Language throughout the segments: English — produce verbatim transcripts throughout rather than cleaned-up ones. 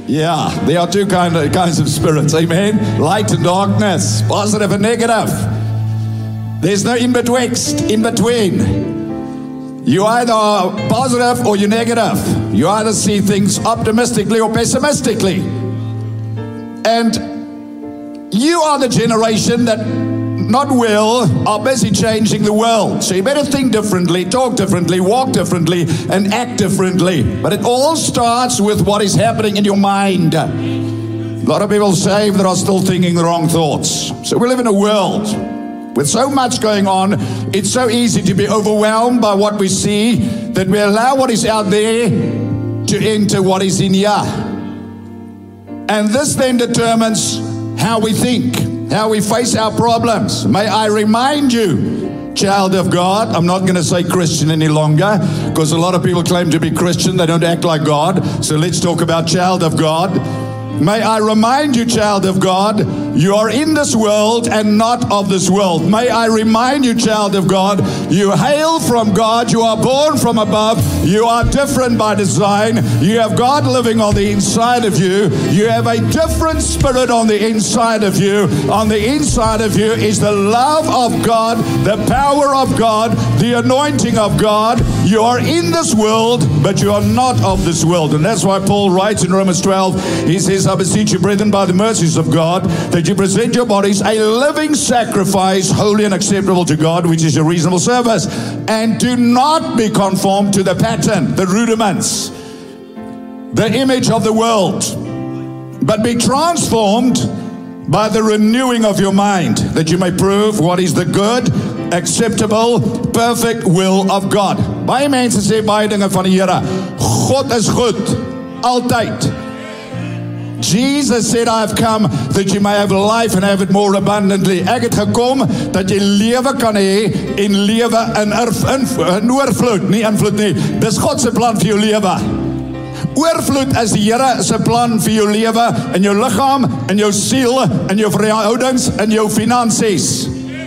Yeah, there are two kind of, kinds of spirits, amen? Light and darkness, positive and negative. There's no in-betwixt, in-between. You either are positive or you're negative. You either see things optimistically or pessimistically. And you are the generation that, not will, are busy changing the world. So you better think differently, talk differently, walk differently, and act differently. But it all starts with what is happening in your mind. A lot of people saved that are still thinking the wrong thoughts. So we live in a world with so much going on. It's so easy to be overwhelmed by what we see that we allow what is out there to enter what is in here. And this then determines how we think, how we face our problems. May I remind you, child of God, I'm not going to say Christian any longer, because a lot of people claim to be Christian, they don't act like God. So let's talk about child of God. May I remind you, child of God, you are in this world and not of this world. May I remind you, child of God, you hail from God, you are born from above, you are different by design, you have God living on the inside of you, you have a different spirit on the inside of you. On the inside of you is the love of God, the power of God, the anointing of God. You are in this world, but you are not of this world. And that's why Paul writes in Romans twelve, he says, I beseech you, brethren, by the mercies of God, that you present your bodies a living sacrifice, holy and acceptable to God, which is your reasonable service. And do not be conformed to the pattern, the rudiments, the image of the world, but be transformed by the renewing of your mind, that you may prove what is the good, acceptable, perfect will of God. Baie mense sê baie dinge van die Here. God is goed, altyd. Jesus said, I have come that you may have life and have it more abundantly. Ek het gekom dat jy lewe kan hê en lewe in in oorvloed, nie invloed nie. Dis God se plan vir jou lewe. Oorvloed is die Here se plan vir jou lewe, in jou liggaam, in jou siel, in jou verhoudings, in jou finansies.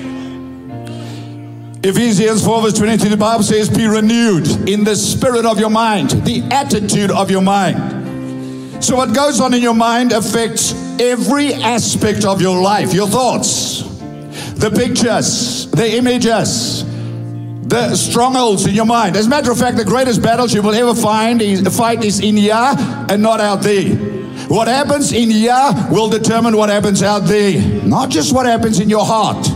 Ephesians four verse twenty-two, the Bible says, be renewed in the spirit of your mind, the attitude of your mind. So what goes on in your mind affects every aspect of your life, your thoughts, the pictures, the images, the strongholds in your mind. As a matter of fact, the greatest battles you will ever find is, fight is in here and not out there. What happens in here will determine what happens out there, not just what happens in your heart.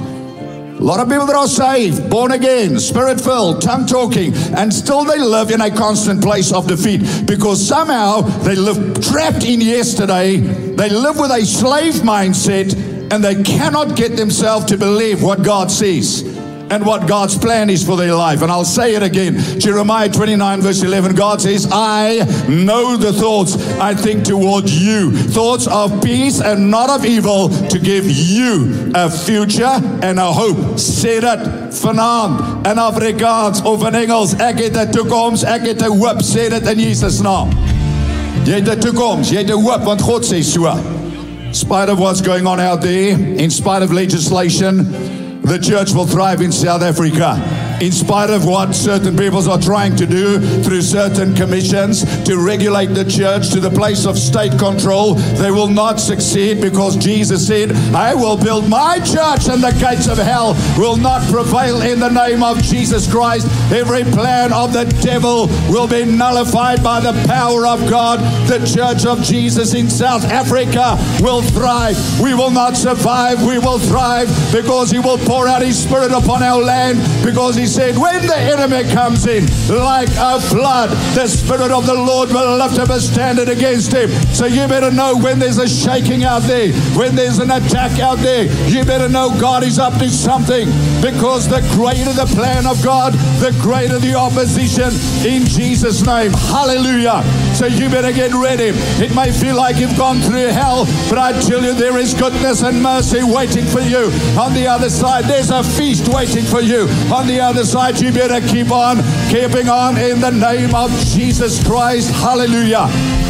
A lot of people that are saved, born again, spirit-filled, tongue-talking, and still they live in a constant place of defeat because somehow they live trapped in yesterday. They live with a slave mindset and they cannot get themselves to believe what God sees and what God's plan is for their life. And I'll say it again. Jeremiah twenty-nine verse eleven, God says, I know the thoughts I think toward you. Thoughts of peace and not of evil, to give you a future and a hope. Sê dit vanaand in Afrikaans of in Engels. Ek het 'n toekoms, ek het 'n hoop. Sê dit in Jesus naam. Jy het 'n toekoms, jy het 'n hoop, want God sê so. In spite of what's going on out there, in spite of legislation, the church will thrive in South Africa. In spite of what certain peoples are trying to do through certain commissions to regulate the church to the place of state control, they will not succeed because Jesus said, I will build my church and the gates of hell will not prevail in the name of Jesus Christ. Every plan of the devil will be nullified by the power of God. The church of Jesus in South Africa will thrive. We will not survive, we will thrive because he will pour out his spirit upon our land, because he said, when the enemy comes in like a flood, the Spirit of the Lord will lift up a standard against him. So you better know when there's a shaking out there, when there's an attack out there, you better know God is up to something, because the greater the plan of God, the greater the opposition in Jesus' name. Hallelujah. So you better get ready. It may feel like you've gone through hell, but I tell you there is goodness and mercy waiting for you. On the other side, there's a feast waiting for you. On the other side, you better keep on, keeping on in the name of Jesus Christ. Hallelujah.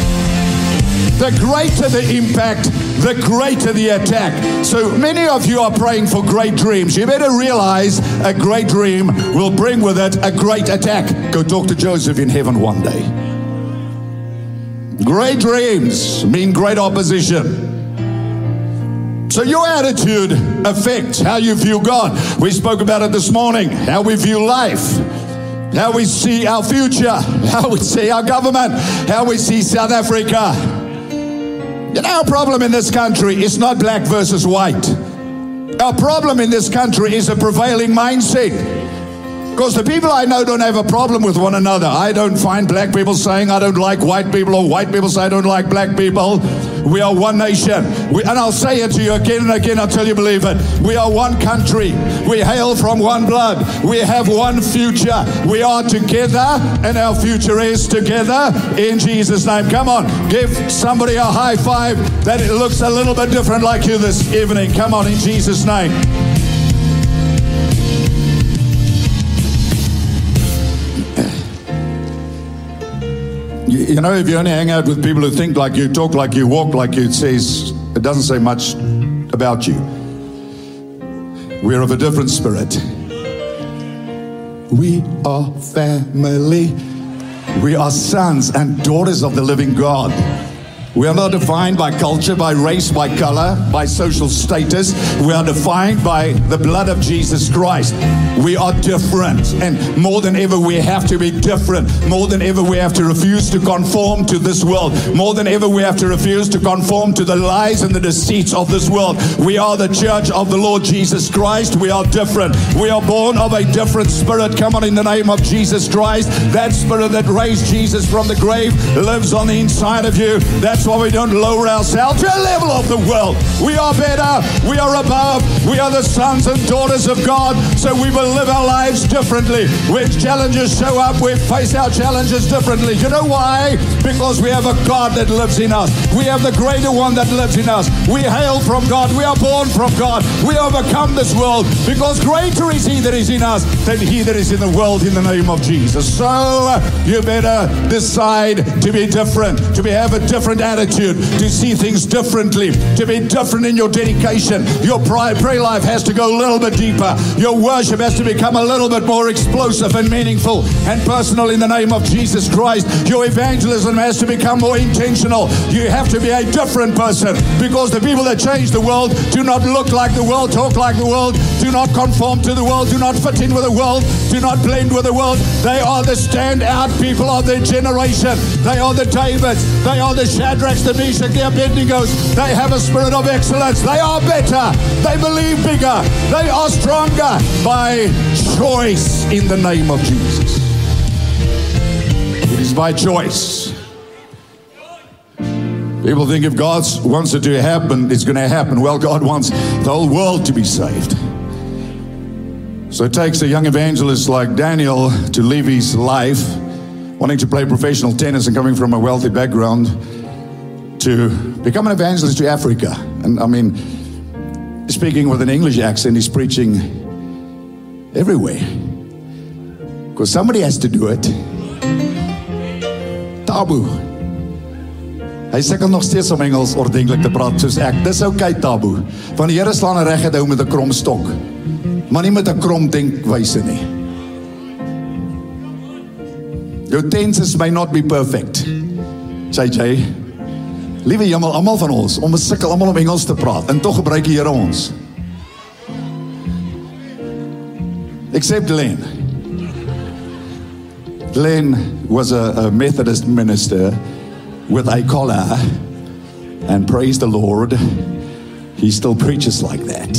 The greater the impact, the greater the attack. So many of you are praying for great dreams. You better realize a great dream will bring with it a great attack. Go talk to Joseph in heaven one day. Great dreams mean great opposition. So your attitude affects how you view God. We spoke about it this morning, how we view life, how we see our future, how we see our government, how we see South Africa. You know, our problem in this country is not black versus white. Our problem in this country is a prevailing mindset. Because the people I know don't have a problem with one another. I don't find black people saying I don't like white people, or white people say I don't like black people. We are one nation. We, and I'll say it to you again and again until you believe it. We are one country. We hail from one blood. We have one future. We are together, and our future is together in Jesus' name. Come on, give somebody a high five that it looks a little bit different like you this evening. Come on, in Jesus' name. You know, if you only hang out with people who think like you, talk like you, walk like you, it says, it doesn't say much about you. We're of a different spirit. We are family. We are sons and daughters of the living God. We are not defined by culture, by race, by color, by social status. We are defined by the blood of Jesus Christ. We are different, and more than ever we have to be different. More than ever we have to refuse to conform to this world. More than ever we have to refuse to conform to the lies and the deceits of this world. We are the church of the Lord Jesus Christ. We are different. We are born of a different spirit. Come on, in the name of Jesus Christ. That spirit that raised Jesus from the grave lives on the inside of you. That's why we don't lower ourselves to a level of the world. We are better. We are above. We are the sons and daughters of God. So we will live our lives differently. When challenges show up, we face our challenges differently. You know why? Because we have a God that lives in us. We have the greater one that lives in us. We hail from God. We are born from God. We overcome this world because greater is He that is in us than he that is in the world, in the name of Jesus. So you better decide to be different, to be, have a different attitude, to see things differently, to be different in your dedication. Your prayer life has to go a little bit deeper. Your worship has to become a little bit more explosive and meaningful and personal in the name of Jesus Christ. Your evangelism has to become more intentional. You have to be a different person, because the people that change the world do not look like the world, talk like the world, do not conform to the world, do not fit in with the world, do not blend with the world. They are the standout people of their generation. They are the Davids. They are the Shadrachs, the Meshach, the Abednegos. They have a spirit of excellence. They are better. They believe bigger. They are stronger by choice in the name of Jesus. It is by choice. People think if God wants it to happen, it's going to happen. Well, God wants the whole world to be saved. So it takes a young evangelist like Daniel to leave his life, wanting to play professional tennis and coming from a wealthy background, to become an evangelist to Africa. And I mean, speaking with an English accent, he's preaching everywhere. Because somebody has to do it. Taboe. Hy sukkel nog steeds om Engels ordentlik te praat soos ek. Dis okay, Taboe. Want die Here slaan 'n reguit hou met 'n krom stok. Maar nie met 'n krom denkwyse nie. Your tenses may not be perfect. J J. Liewe Hemel, almal van ons, om ons sukkel almal om Engels te praat, en tog gebruik die Here ons. Except Glenn. Glenn was a, a Methodist minister with a collar, and praise the Lord, he still preaches like that.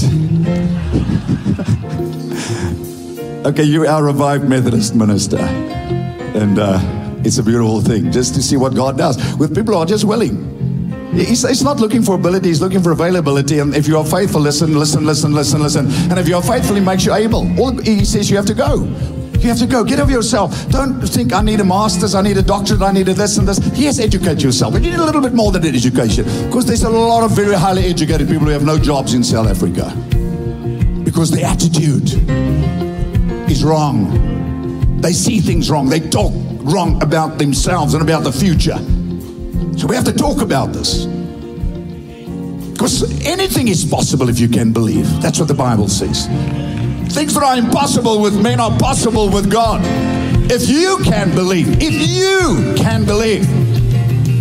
Okay, you are a revived Methodist minister, and uh, it's a beautiful thing just to see what God does with people who are just willing. He's, he's not looking for ability, he's looking for availability. And if you are faithful, listen, listen, listen, listen, listen. And if you are faithful, he makes you able. All he says, you have to go. You have to go. Get over yourself. Don't think, I need a master's, I need a doctorate, I need a this and this. Yes, educate yourself. But you need a little bit more than education. Because there's a lot of very highly educated people who have no jobs in South Africa. Because the attitude is wrong. They see things wrong. They talk wrong about themselves and about the future. So we have to talk about this. Because anything is possible if you can believe. That's what the Bible says. Things that are impossible with men are possible with God. If you can believe, if you can believe.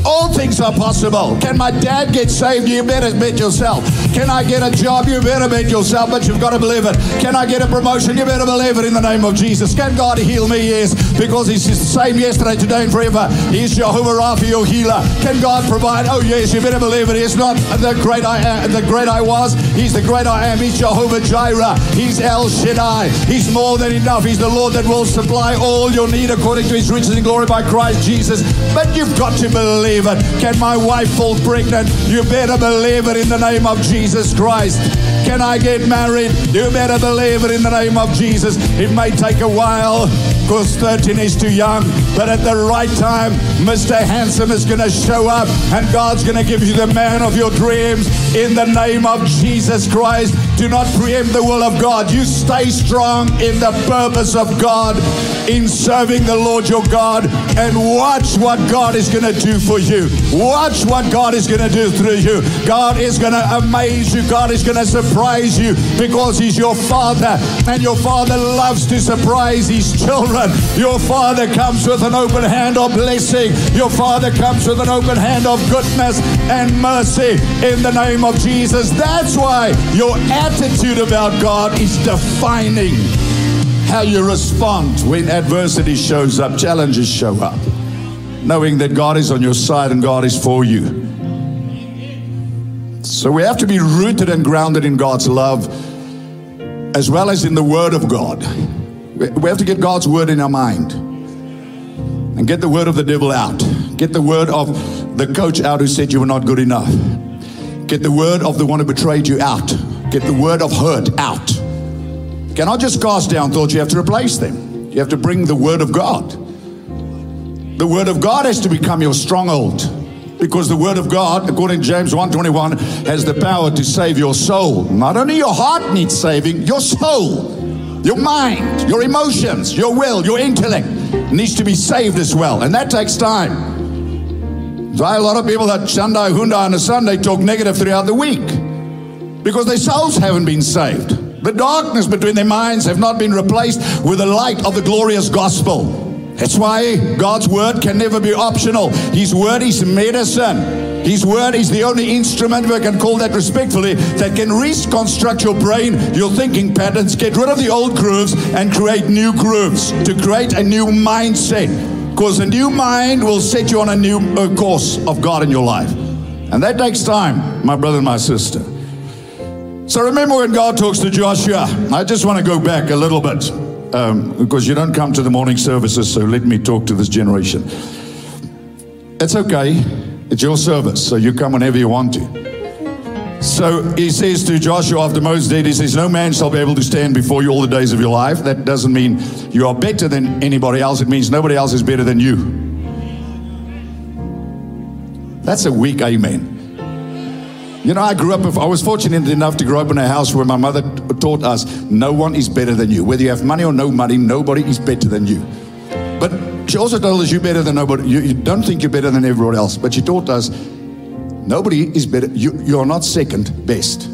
All things are possible. Can my dad get saved? You better bet yourself. Can I get a job? You better bet yourself, but you've got to believe it. Can I get a promotion? You better believe it in the name of Jesus. Can God heal me? Yes, because He's the same yesterday, today, and forever. He's Jehovah Rapha, your healer. Can God provide? Oh yes, you better believe it. He's not the great I am, the great I was. He's the great I am. He's Jehovah Jireh. He's El Shaddai. He's more than enough. He's the Lord that will supply all your need according to His riches and glory by Christ Jesus. But you've got to believe it. Can my wife fall pregnant? You better believe it in the name of Jesus Christ. Can I get married? You better believe it in the name of Jesus. It may take a while because thirteen is too young, but at the right time, Mister Handsome is going to show up and God's going to give you the man of your dreams in the name of Jesus Christ. Do not preempt the will of God. You stay strong in the purpose of God, in serving the Lord your God, and watch what God is going to do for you. Watch what God is going to do through you. God is going to amaze you. God is going to surprise you because He's your Father, and your Father loves to surprise His children. Your Father comes with an open hand of blessing. Your Father comes with an open hand of goodness and mercy in the name of Jesus. That's why your attitude about God is defining how you respond when adversity shows up, challenges show up. Knowing that God is on your side and God is for you. So we have to be rooted and grounded in God's love as well as in the Word of God. We have to get God's Word in our mind and get the word of the devil out. Get the word of the coach out who said you were not good enough. Get the word of the one who betrayed you out. Get the word of hurt out. You cannot just cast down thoughts, you have to replace them. You have to bring the word of God. The word of God has to become your stronghold, because the word of God, according to James one twenty-one, has the power to save your soul. Not only your heart needs saving, your soul, your mind, your emotions, your will, your intellect needs to be saved as well. And that takes time. So a lot of people that Sunday, Hyundai on a Sunday talk negative throughout the week because their souls haven't been saved. The darkness between their minds have not been replaced with the light of the glorious gospel. That's why God's word can never be optional. His word is medicine. His word is the only instrument, if I can call that respectfully, that can reconstruct your brain, your thinking patterns, get rid of the old grooves and create new grooves, to create a new mindset. Because a new mind will set you on a new uh, course of God in your life. And that takes time, my brother and my sister. So remember when God talks to Joshua, I just want to go back a little bit. Um, because you don't come to the morning services, so let me talk to this generation. It's okay. It's your service, so you come whenever you want to. So he says to Joshua after Moses died, he says, no man shall be able to stand before you all the days of your life. That doesn't mean you are better than anybody else. It means nobody else is better than you. That's a weak amen. You know, I grew up, I was fortunate enough to grow up in a house where my mother taught us, no one is better than you. Whether you have money or no money, nobody is better than you. But she also told us you're better than nobody. You, you don't think you're better than everyone else. But she taught us, nobody is better. You, you're not second best.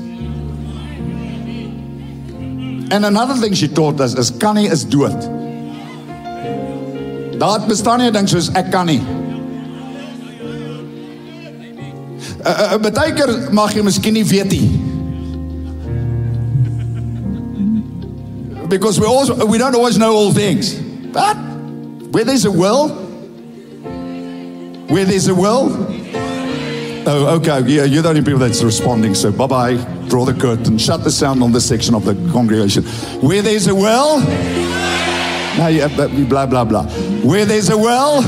And another thing she taught us is, kan nie is dood. Daar bestaan nie ding soos ek kan nie. Uh, uh, baie keer mag jy miskien nie weet nie. Because we also we don't always know all things. But where there's a will, where there's a will. Oh, okay. Yeah, you're the only people that's responding. So bye bye. Draw the curtain. Shut the sound on this section of the congregation. Where there's a will. No, yeah, blah blah blah. Where there's a will.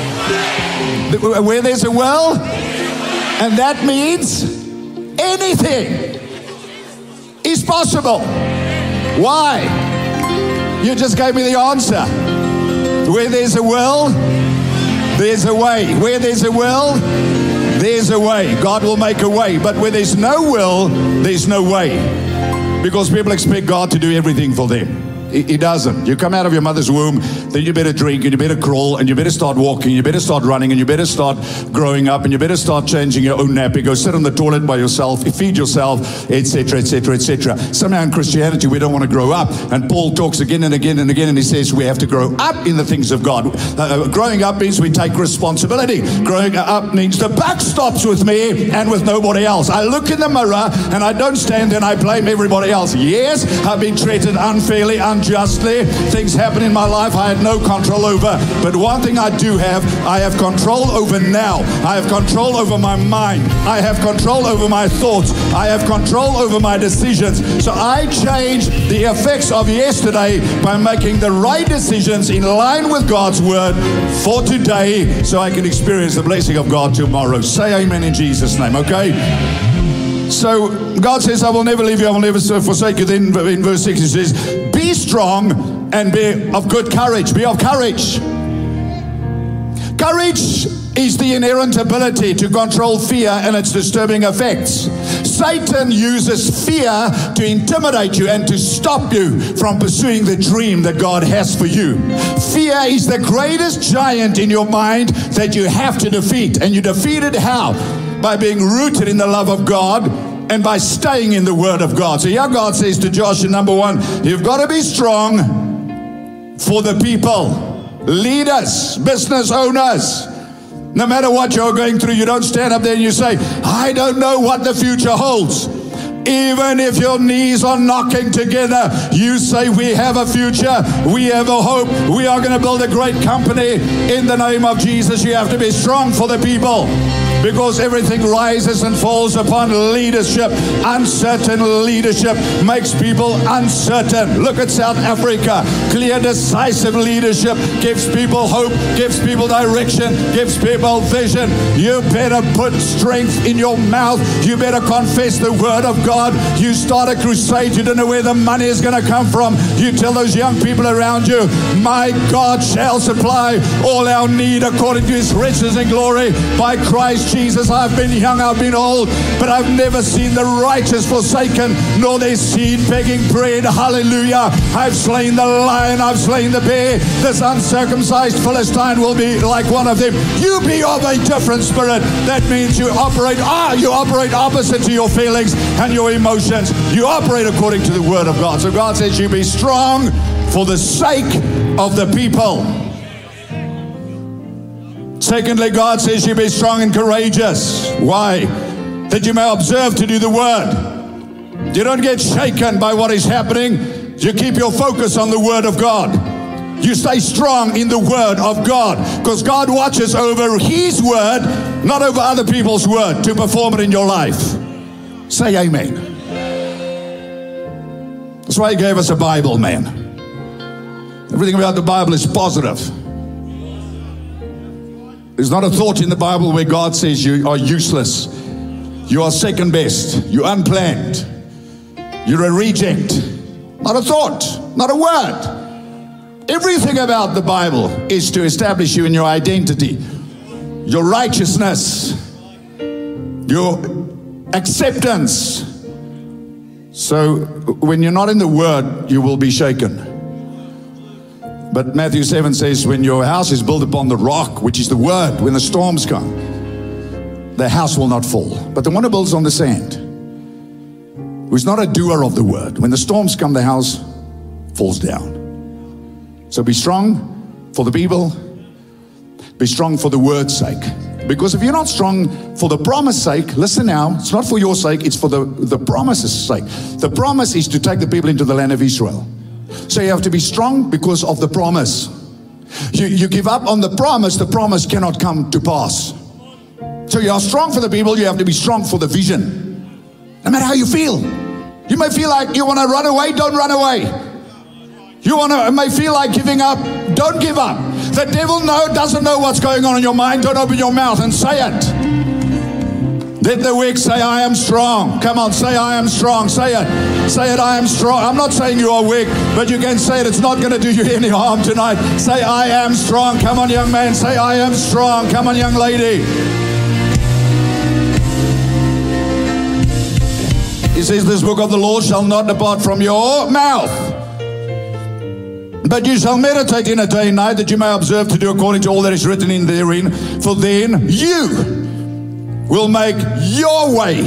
Where there's a will. And that means anything is possible. Why? You just gave me the answer. Where there's a will, there's a way. Where there's a will, there's a way. God will make a way. But where there's no will, there's no way. Because people expect God to do everything for them. He, he doesn't. You come out of your mother's womb, then you better drink, and you better crawl, and you better start walking, you better start running, and you better start growing up, and you better start changing your own nappy, go sit on the toilet by yourself, feed yourself, et cetera, et cetera, et cetera. Somehow in Christianity, we don't want to grow up. And Paul talks again and again and again, and he says we have to grow up in the things of God. Uh, growing up means we take responsibility. Growing up means the buck stops with me and with nobody else. I look in the mirror, and I don't stand and I blame everybody else. Yes, I've been treated unfairly, unjustly. Things happen in my life I had no control over. But one thing I do have, I have control over now. I have control over my mind. I have control over my thoughts. I have control over my decisions. So I change the effects of yesterday by making the right decisions in line with God's word for today, so I can experience the blessing of God tomorrow. Say amen in Jesus' name, okay? So God says, I will never leave you, I will never forsake you. Then in verse six he says, be strong and be of good courage. Be of courage. Courage is the inherent ability to control fear and its disturbing effects. Satan uses fear to intimidate you and to stop you from pursuing the dream that God has for you. Fear is the greatest giant in your mind that you have to defeat. And you defeat it how? By being rooted in the love of God and by staying in the word of God. So here God says to Joshua, number one, you've got to be strong for the people, leaders, business owners. No matter what you're going through, you don't stand up there and you say, I don't know what the future holds. Even if your knees are knocking together, you say, we have a future, we have a hope, we are going to build a great company in the name of Jesus. You have to be strong for the people, because everything rises and falls upon leadership. Uncertain leadership makes people uncertain. Look at South Africa. Clear, decisive leadership gives people hope, gives people direction, gives people vision. You better put strength in your mouth. You better confess the word of God. You start a crusade, you don't know where the money is going to come from. You tell those young people around you, my God shall supply all our need according to his riches and glory by Christ Jesus. I've been young, I've been old, but I've never seen the righteous forsaken, nor their seed begging bread. Hallelujah. I've slain the lion, I've slain the bear. This uncircumcised Philistine will be like one of them. You be of a different spirit. That means you operate, ah, you operate opposite to your feelings and your emotions. You operate according to the word of God. So God says you be strong for the sake of the people. Secondly, God says you be strong and courageous. Why? That you may observe to do the word. You don't get shaken by what is happening. You keep your focus on the word of God. You stay strong in the word of God, because God watches over his word, not over other people's word, to perform it in your life. Say amen. That's why he gave us a Bible, man. Everything about the Bible is positive. There's not a thought in the Bible where God says you are useless. You are second best. You're unplanned. You're a reject. Not a thought. Not a word. Everything about the Bible is to establish you in your identity, your righteousness, your acceptance. So when you're not in the word, you will be shaken. But Matthew seven says, when your house is built upon the rock, which is the word, when the storms come, the house will not fall. But the one who builds on the sand, who's not a doer of the word, when the storms come, the house falls down. So be strong for the people. Be strong for the word's sake. Because if you're not strong for the promise sake, listen now, it's not for your sake, it's for the, the promise's sake. The promise is to take the people into the land of Israel. So you have to be strong because of the promise. You, you give up on the promise, the promise cannot come to pass. So you are strong for the people, you have to be strong for the vision. No matter how you feel. You may feel like you want to run away, don't run away. You want to, may feel like giving up, don't give up. The devil know, doesn't know what's going on in your mind, don't open your mouth and say it. Let the weak say, I am strong. Come on, say, I am strong. Say it. Say it, I am strong. I'm not saying you are weak, but you can say it. It's not going to do you any harm tonight. Say, I am strong. Come on, young man. Say, I am strong. Come on, young lady. He says, this book of the law shall not depart from your mouth, But you shall meditate in a day and night, that you may observe to do according to all that is written in therein. For then you will make your way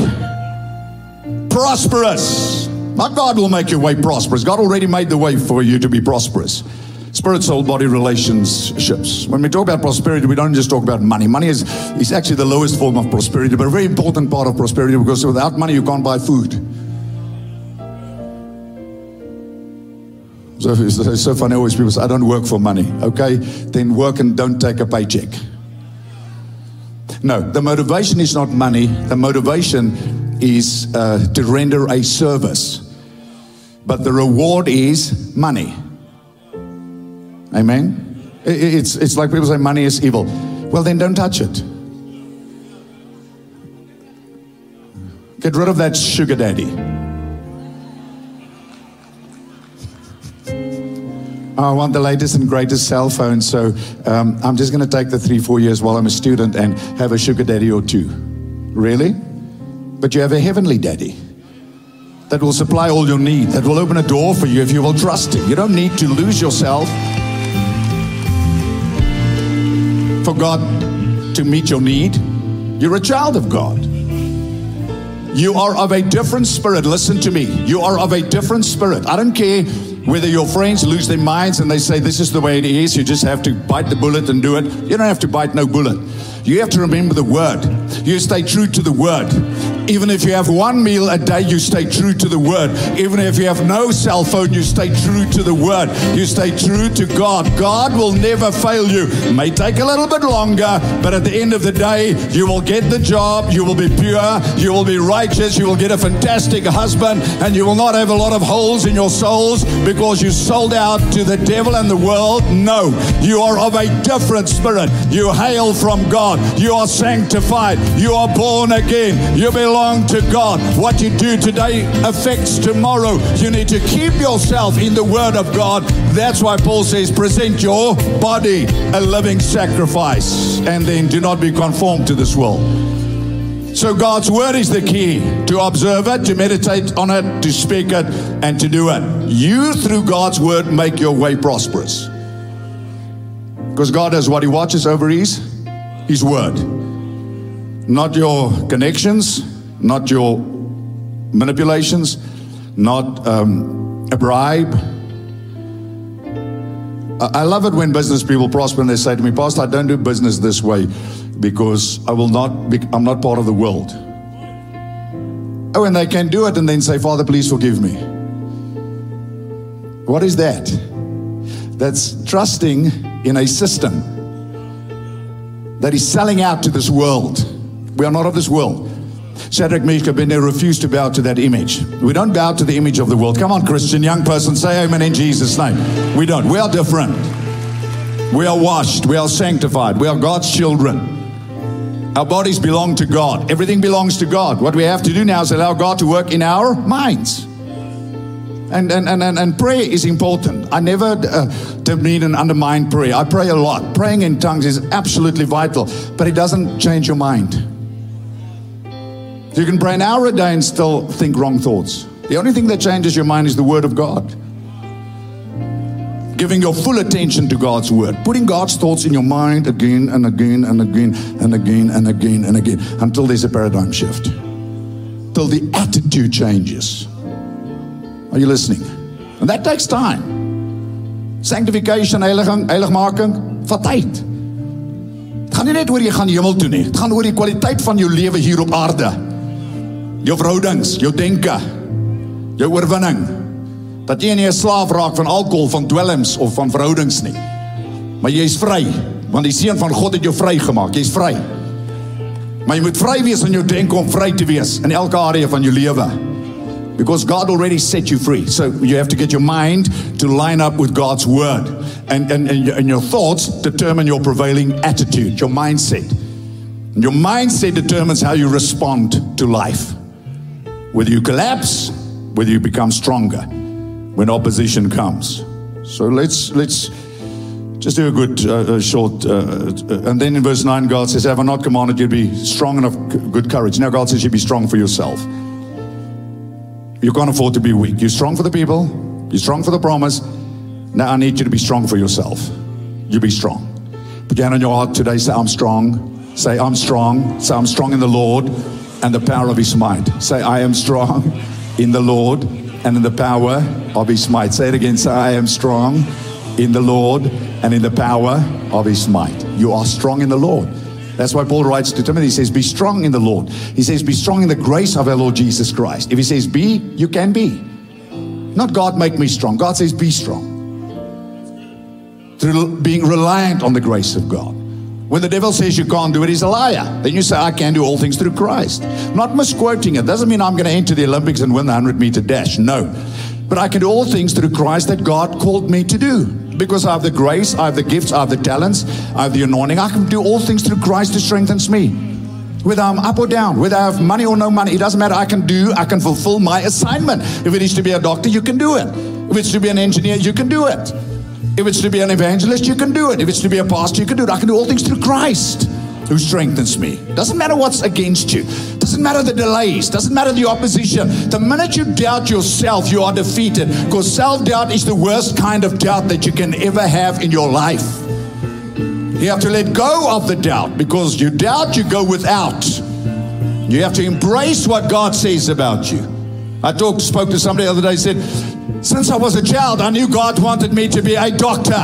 prosperous. Not God will make your way prosperous. God already made the way for you to be prosperous. Spirit, soul, body relationships. When we talk about prosperity, we don't just talk about money. Money is, is actually the lowest form of prosperity, but a very important part of prosperity, because without money you can't buy food. So it's so funny, always people say, I don't work for money. Okay, then work and don't take a paycheck. No, the motivation is not money. The motivation is uh, to render a service. But the reward is money. Amen? It's, it's like people say money is evil. Well, then don't touch it. Get rid of that sugar daddy. I want the latest and greatest cell phone, so um, I'm just going to take the three, four years while I'm a student and have a sugar daddy or two. Really? But you have a heavenly daddy that will supply all your need, that will open a door for you if you will trust him. You don't need to lose yourself for God to meet your need. You're a child of God. You are of a different spirit. Listen to me. You are of a different spirit. I don't care whether your friends lose their minds and they say this is the way it is. You just have to bite the bullet and do it. You don't have to bite no bullet. You have to remember the word. You stay true to the word. Even if you have one meal a day, you stay true to the word. Even if you have no cell phone, you stay true to the word. You stay true to God. God will never fail you. It may take a little bit longer, but at the end of the day, you will get the job. You will be pure. You will be righteous. You will get a fantastic husband, and you will not have a lot of holes in your souls because you sold out to the devil and the world. No, you are of a different spirit. You hail from God. You are sanctified. You are born again. You belong to God. What you do today affects tomorrow. You need to keep yourself in the Word of God. That's why Paul says, present your body a living sacrifice, and then do not be conformed to this world. So God's Word is the key. To observe it, to meditate on it, to speak it, and to do it. You, through God's Word, make your way prosperous. Because God has what He watches over His, His Word. Not your connections, not your manipulations, not um, a bribe. I love it when business people prosper and they say to me, Pastor, I don't do business this way because I will not be, I'm not part of the world. Oh, and they can do it and then say, Father, please forgive me. What is that? That's trusting in a system that is selling out to this world. We are not of this world. Shadrach, Meshach, Abednego refused to bow to that image. We don't bow to the image of the world. Come on, Christian, young person, say amen in Jesus' name. We don't. We are different. We are washed. We are sanctified. We are God's children. Our bodies belong to God. Everything belongs to God. What we have to do now is allow God to work in our minds. And and and, and, and prayer is important. I never uh, demean and undermine prayer. I pray a lot. Praying in tongues is absolutely vital, but it doesn't change your mind. You can pray an hour a day and still think wrong thoughts. The only thing that changes your mind is the Word of God. Giving your full attention to God's Word. Putting God's thoughts in your mind again and again and again and again and again and again until there's a paradigm shift. Till the attitude changes. Are you listening? And that takes time. Sanctification, heiliging, heiligmaking, vat tyd. Het gaan nie net oor jy gaan hemel toe nie. Het gaan oor die kwaliteit van jou lewe hier op aarde. Jou verhoudings, jou denke, jou oorwinning. Dat jy nie 'n slaaf raak van alkohol, van dwelms of van verhoudings nie. Maar jy is vry, want die Seun van God het jou vry gemaak. Jy is vry. Maar jy moet vry wees in jou denke om vry te wees in elke area van jou lewe. Because God already set you free. So you have to get your mind to line up with God's Word. And, and, and, your, and your thoughts determine your prevailing attitude, your mindset. And your mindset determines how you respond to life. Whether you collapse, whether you become stronger when opposition comes. So let's let's just do a good uh, short, uh, uh, and then in verse nine, God says, have I not commanded you to be strong and of good courage? Now God says you be strong for yourself. You can't afford to be weak. You're strong for the people. You're strong for the promise. Now I need you to be strong for yourself. You be strong. Put your hand on your heart today. Say, I'm strong. Say, I'm strong. Say, I'm strong in the Lord and the power of His might. Say, I am strong in the Lord and in the power of His might. Say it again. Say, I am strong in the Lord and in the power of His might. You are strong in the Lord. That's why Paul writes to Timothy, he says, be strong in the Lord. He says, be strong in the grace of our Lord Jesus Christ. If he says be, you can be. Not God make me strong. God says be strong. Through being reliant on the grace of God. When the devil says you can't do it, he's a liar. Then you say, I can do all things through Christ. Not misquoting it. Doesn't mean I'm going to enter the Olympics and win the hundred meter dash. No. But I can do all things through Christ that God called me to do. Because I have the grace, I have the gifts, I have the talents, I have the anointing. I can do all things through Christ who strengthens me. Whether I'm up or down, whether I have money or no money, it doesn't matter. I can do, I can fulfill my assignment. If it is to be a doctor, you can do it. If it's to be an engineer, you can do it. If it's to be an evangelist, you can do it. If it's to be a pastor, you can do it. I can do all things through Christ who strengthens me. Doesn't matter what's against you. Doesn't matter the delays. Doesn't matter the opposition. The minute you doubt yourself, you are defeated. Because self-doubt is the worst kind of doubt that you can ever have in your life. You have to let go of the doubt. Because you doubt, you go without. You have to embrace what God says about you. I talked, spoke to somebody the other day, said, since I was a child, I knew God wanted me to be a doctor.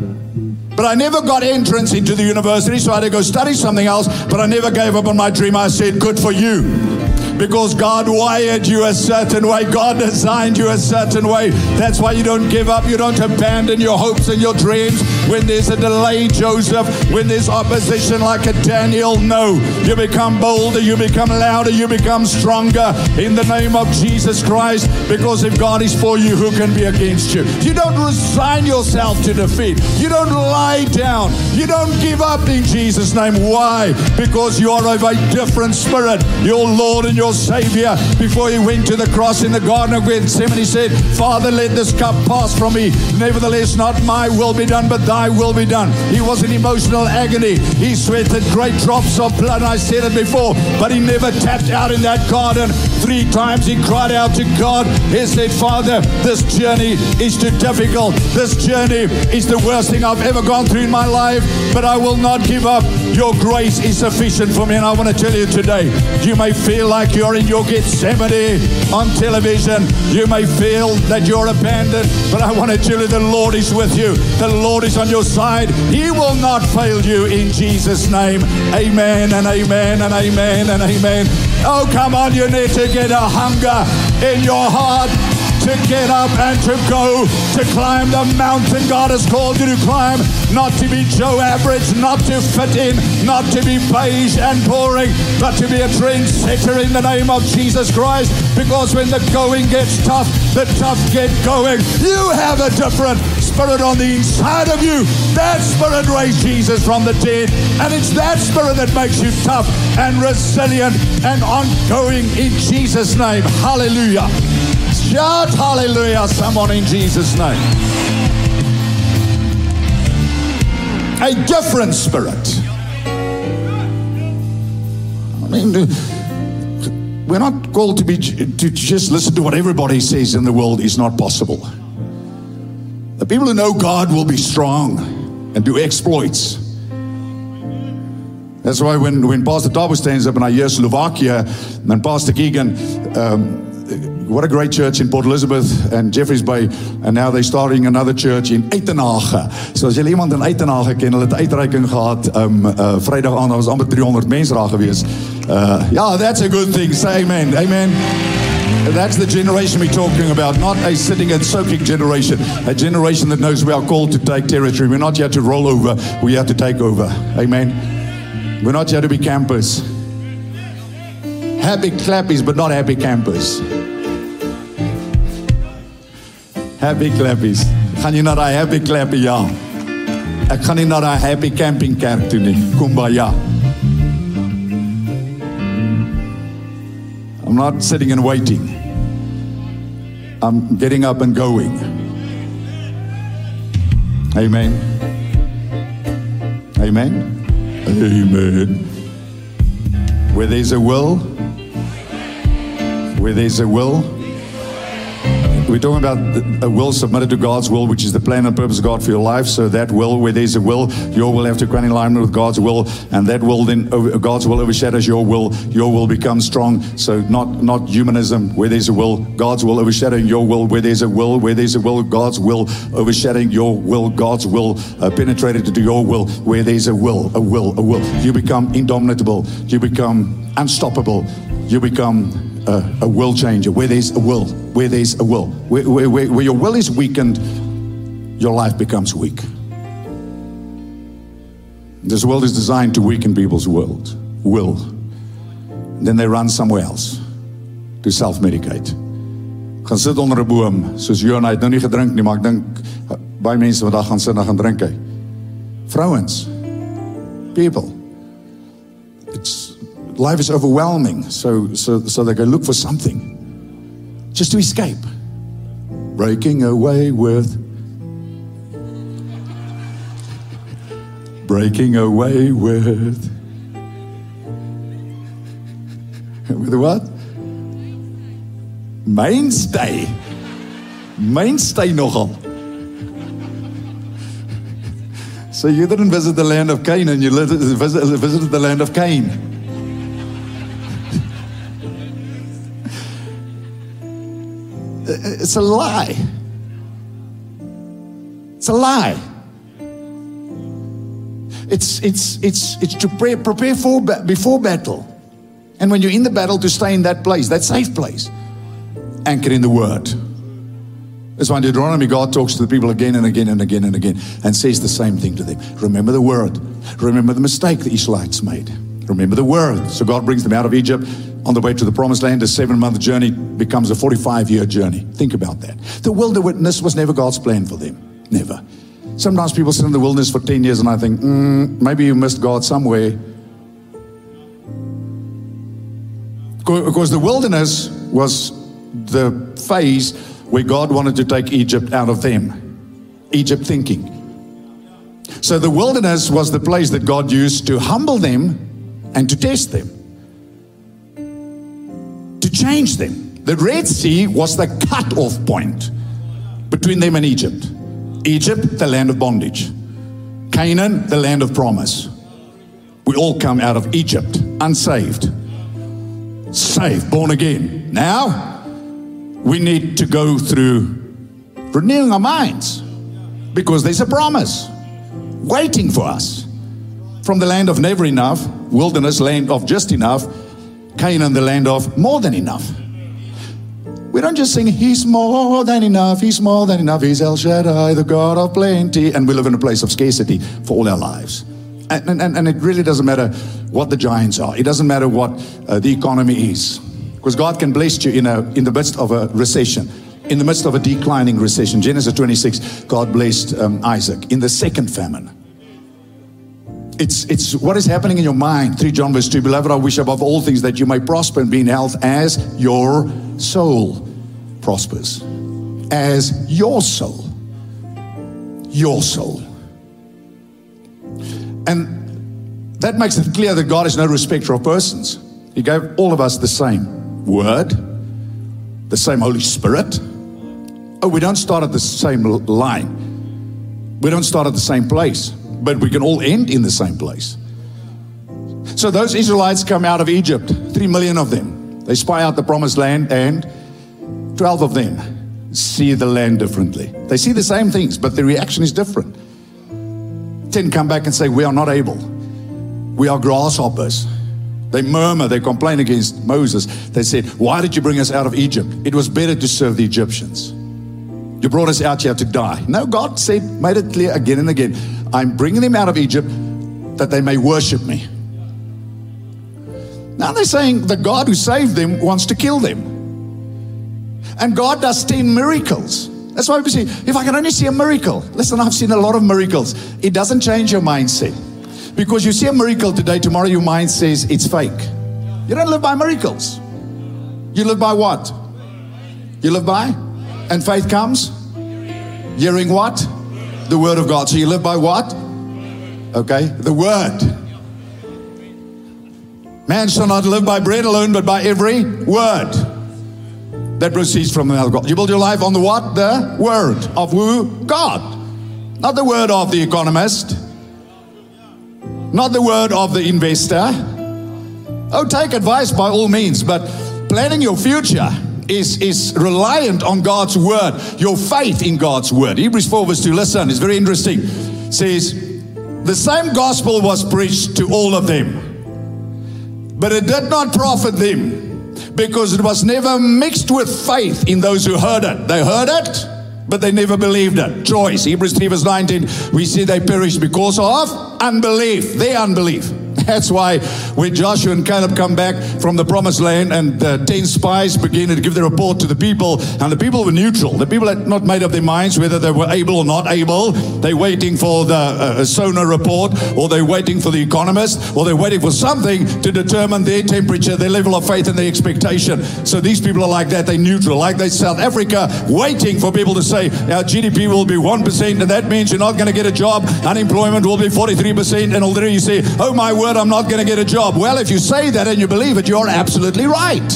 But I never got entrance into the university, so I had to go study something else. But I never gave up on my dream. I said, good for you. Because God wired you a certain way. God designed you a certain way. That's why you don't give up. You don't abandon your hopes and your dreams. When there's a delay, Joseph, when there's opposition like a Daniel, no. You become bolder, you become louder, you become stronger in the name of Jesus Christ. Because if God is for you, who can be against you? You don't resign yourself to defeat. You don't lie down. You don't give up in Jesus' name. Why? Because you are of a different spirit. Your Lord and your Savior, before He went to the cross in the Garden of Gethsemane, He said, Father, let this cup pass from me. Nevertheless, not my will be done, but thy will be done. He was in emotional agony. He sweated great drops of blood. I said it before, but he never tapped out in that garden. Three times he cried out to God. He said, Father, this journey is too difficult. This journey is the worst thing I've ever gone through in my life, but I will not give up. Your grace is sufficient for me. And I want to tell you today, you may feel like you're in your Gethsemane on television. You may feel that you're abandoned, but I want to tell you the Lord is with you. The Lord is on your side. He will not fail you in Jesus' name. Amen and amen and amen and amen. Oh, come on, you need to get a hunger in your heart to get up and to go, to climb the mountain God has called you to climb, not to be Joe Average, not to fit in, not to be beige and boring, but to be a trendsetter in the name of Jesus Christ, because when the going gets tough, the tough get going. You have a different spirit on the inside of you. That spirit raised Jesus from the dead, and it's that spirit that makes you tough and resilient and ongoing in Jesus' name. Hallelujah. Shout hallelujah, someone, in Jesus' name. A different spirit. I mean, we're not called to be to just listen to what everybody says in the world. Is not possible. The people who know God will be strong and do exploits. That's why when, when Pastor Tabo stands up and I hear Slovakia and Pastor Keegan, um, what a great church in Port Elizabeth and Jeffreys Bay, and now they're starting another church in Uitenhage. So as julle iemand in Uitenhage ken, hulle het uitreiking gehad um, uh, Vrydag aan, daar was amper three hundred mense daar gewees. Uh, yeah, that's a good thing. Say amen. Amen. That's the generation we're talking about, not a sitting and soaking generation, a generation that knows we are called to take territory. We're not here to roll over, we have to take over. Amen. We're not here to be campers. Happy clappies, but not happy campers. Happy clappies. Gaan jy na daai happy clappie? Ja. Ek gaan nie na daai happy camping kerk toe nie. Kumbaya. I'm not sitting and waiting. I'm getting up and going. Amen. Amen. Amen. Where there's a will, where there's a will, we're talking about a will submitted to God's will, which is the plan and purpose of God for your life. So that will, where there's a will, your will have to come in alignment with God's will, and that will then, God's will overshadows your will. Your will becomes strong. So not not humanism, where there's a will, God's will overshadowing your will. Where there's a will, where there's a will, God's will overshadowing your will. God's will uh, penetrated into your will. Where there's a will, a will, a will, you become indomitable. You become unstoppable. You become A, a will changer. Where there's a will, where there's a will, where, where, where, where your will is weakened, your life becomes weak. This world is designed to weaken people's world, will. Then they run somewhere else to self-medicate. Gaan sit onder 'n boom, soos Johan, hy het nou nie gedrink nie, maar ek dink baie mense wat daar gaan sit en gaan drink hy. Vrouens, people. It's Life is overwhelming, so, so, so they go look for something just to escape. Breaking away with, breaking away with, with what? Mainstay. Mainstay nogal. So you didn't visit the land of Canaan, you visited the land of Cain. It's a lie. It's a lie. It's it's it's it's to prepare, prepare for before battle, and when you're in the battle, to stay in that place, that safe place, anchored in the Word. That's why in Deuteronomy, God talks to the people again and again and again and again, and says the same thing to them. Remember the Word. Remember the mistake the Israelites made. Remember the Word. So God brings them out of Egypt. On the way to the promised land, a seven-month journey becomes a forty-five-year journey. Think about that. The wilderness was never God's plan for them. Never. Sometimes people sit in the wilderness for ten years and I think, mm, maybe you missed God somewhere. Because the wilderness was the phase where God wanted to take Egypt out of them. Egypt thinking. So the wilderness was the place that God used to humble them and to test them. To change them. The Red Sea was the cut-off point between them and Egypt. Egypt, the land of bondage. Canaan, the land of promise. We all come out of Egypt, unsaved. Saved, born again. Now, we need to go through renewing our minds, because there's a promise waiting for us. From the land of never enough, wilderness, land of just enough, Canaan, the land of more than enough. We don't just sing, He's more than enough, He's more than enough, He's El Shaddai, the God of plenty, and we live in a place of scarcity for all our lives. And, and, and it really doesn't matter what the giants are. It doesn't matter what uh, the economy is. Because God can bless you in, a, in the midst of a recession, in the midst of a declining recession. Genesis twenty-six, God blessed um, Isaac in the second famine. It's, it's what is happening in your mind. Three John verse two, Beloved, I wish above all things that you may prosper and be in health as your soul prospers. As your soul. Your soul. And that makes it clear that God is no respecter of persons. He gave all of us the same Word, the same Holy Spirit. Oh, we don't start at the same line. We don't start at the same place. But we can all end in the same place. So those Israelites come out of Egypt, three million of them. They spy out the promised land, and twelve of them see the land differently. They see the same things, but the reaction is different. ten come back and say, we are not able. We are grasshoppers. They murmur, they complain against Moses. They said, why did you bring us out of Egypt? It was better to serve the Egyptians. You brought us out here to die. No, God said, made it clear again and again, I'm bringing them out of Egypt that they may worship me. Now they're saying the God who saved them wants to kill them. And God does ten miracles. That's why we say, if I can only see a miracle. Listen, I've seen a lot of miracles. It doesn't change your mindset. Because you see a miracle today, tomorrow your mind says it's fake. You don't live by miracles. You live by what? You live by? And faith comes? Hearing what? The Word of God. So you live by what? Okay, the Word. Man shall not live by bread alone, but by every word. that proceeds from the mouth of God. You build your life on the what? The word of who? God. Not the word of the economist. Not the word of the investor. Oh, take advice by all means, but planning your future is, is reliant on God's word, your faith in God's word. Hebrews four verse two, listen, it's very interesting. It says, the same gospel was preached to all of them, but it did not profit them, because it was never mixed with faith in those who heard it. They heard it, but they never believed it. Choice. Hebrews three verse nineteen, we see they perished because of unbelief, their unbelief. That's why when Joshua and Caleb come back from the promised land and the ten spies begin to give the report to the people, and the people were neutral. The people had not made up their minds whether they were able or not able. They're waiting for the uh, sonar report, or they're waiting for the economist, or they're waiting for something to determine their temperature, their level of faith and their expectation. So these people are like that. They're neutral, like they South Africa, waiting for people to say our G D P will be one percent, and that means you're not going to get a job. Unemployment will be forty-three percent, and already you say, oh my word, I'm not going to get a job. Well, if you say that and you believe it, you're absolutely right.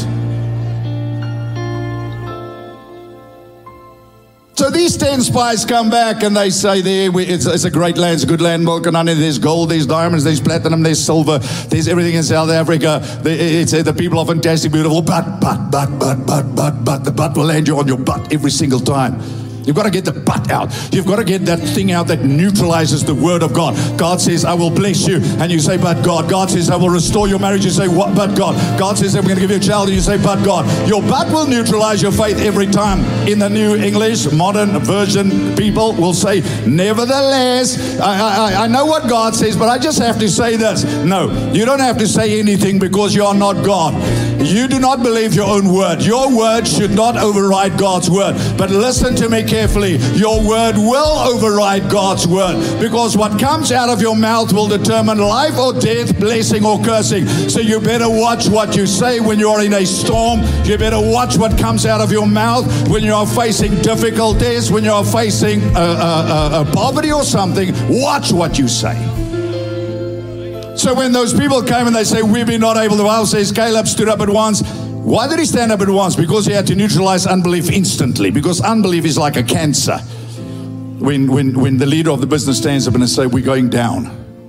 So these ten spies come back and they say, there, we, it's, it's a great land, it's a good land, milk and honey, there's gold, there's diamonds, there's platinum, there's silver, there's everything in South Africa. The, it's, the people are fantastic, beautiful, but, but, but, but, but, but, but, the butt will land you on your butt every single time. You've got to get the butt out. You've got to get that thing out that neutralizes the word of God. God says, I will bless you. And you say, but God. God says, I will restore your marriage. You say, what? But God. God says, I'm going to give you a child. And you say, but God. Your butt will neutralize your faith every time. In the New English, modern version, people will say, nevertheless, I, I, I know what God says, but I just have to say this. No, you don't have to say anything because you are not God. You do not believe your own word. Your word should not override God's word. But listen to me carefully. Your word will override God's word, because what comes out of your mouth will determine life or death, blessing or cursing. So you better watch what you say when you're in a storm. You better watch what comes out of your mouth when you're facing difficulties, when you're facing a, a, a, a poverty or something. Watch what you say. So when those people came and they say, we've been not able, the Bible says Caleb stood up at once. Why did he stand up at once? Because he had to neutralize unbelief instantly. Because unbelief is like a cancer. When, when, when the leader of the business stands up and they say, we're going down,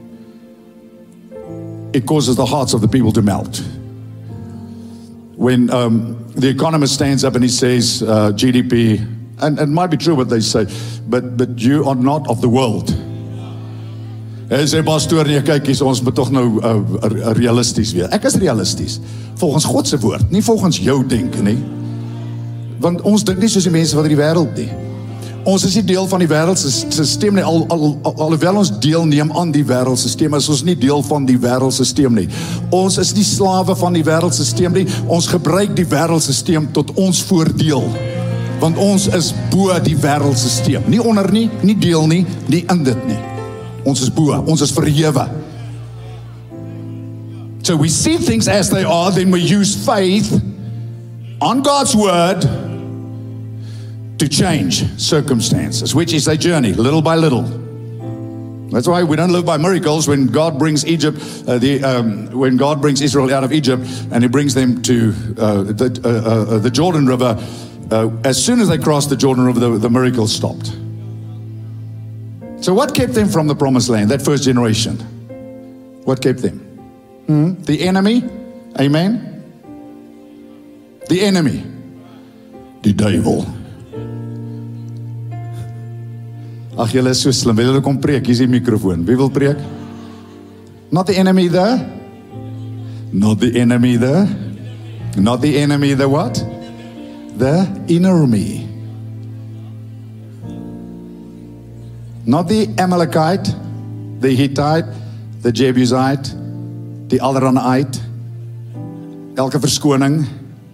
it causes the hearts of the people to melt. When um, the economist stands up and he says, uh, G D P, and, and it might be true what they say, but, but you are not of the world. Hy sê, pastoor, nee, kyk, ons moet tog nou uh, realisties wees. Ek is realisties, volgens God se woord, nie volgens jou denke nie. Want ons dink nie soos die mense van die wêreld nie. Ons is nie deel van die wêreldse stelsel nie, al, al, al, alhoewel ons deelneem aan die wêreldse stelsel, is ons nie deel van die wêreldse stelsel nie. Ons is nie slawe van die wêreldse stelsel nie, ons gebruik die wêreldse stelsel tot ons voordeel. Want ons is bo die wêreldse stelsel. Nie onder nie, nie deel nie, nie in dit nie. Ons is bo, ons is verhewe. So we see things as they are, then we use faith on God's word to change circumstances, which is a journey, little by little. That's why we don't live by miracles. When God brings Egypt, uh, the um, when God brings Israel out of Egypt, and He brings them to uh, the uh, uh, the Jordan River, uh, as soon as they crossed the Jordan River, the, the miracle stopped. So what kept them from the promised land, that first generation? What kept them? Hmm? The enemy? Amen? The enemy. Die duivel. Ag, julle is so slim. Wil julle kom preek? Hier is die microfoon. Wie wil preek? Not the enemy there. Not the enemy there. Not the enemy the what? The inner me. Not the Amalekite, the Hittite, the Jebusite, the Alranite, elke verskoning.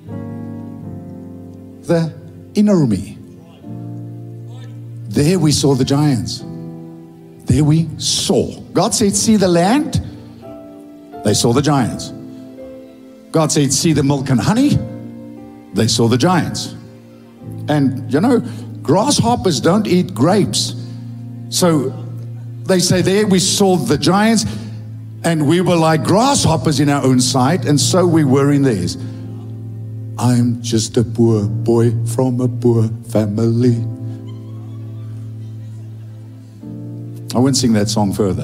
The inner me. There we saw the giants. There we saw. God said, see the land? They saw the giants. God said, see the milk and honey? They saw the giants. And, you know, grasshoppers don't eat grapes. So they say, there we saw the giants, and we were like grasshoppers in our own sight, and so we were in theirs. I'm just a poor boy from a poor family. I won't sing that song further.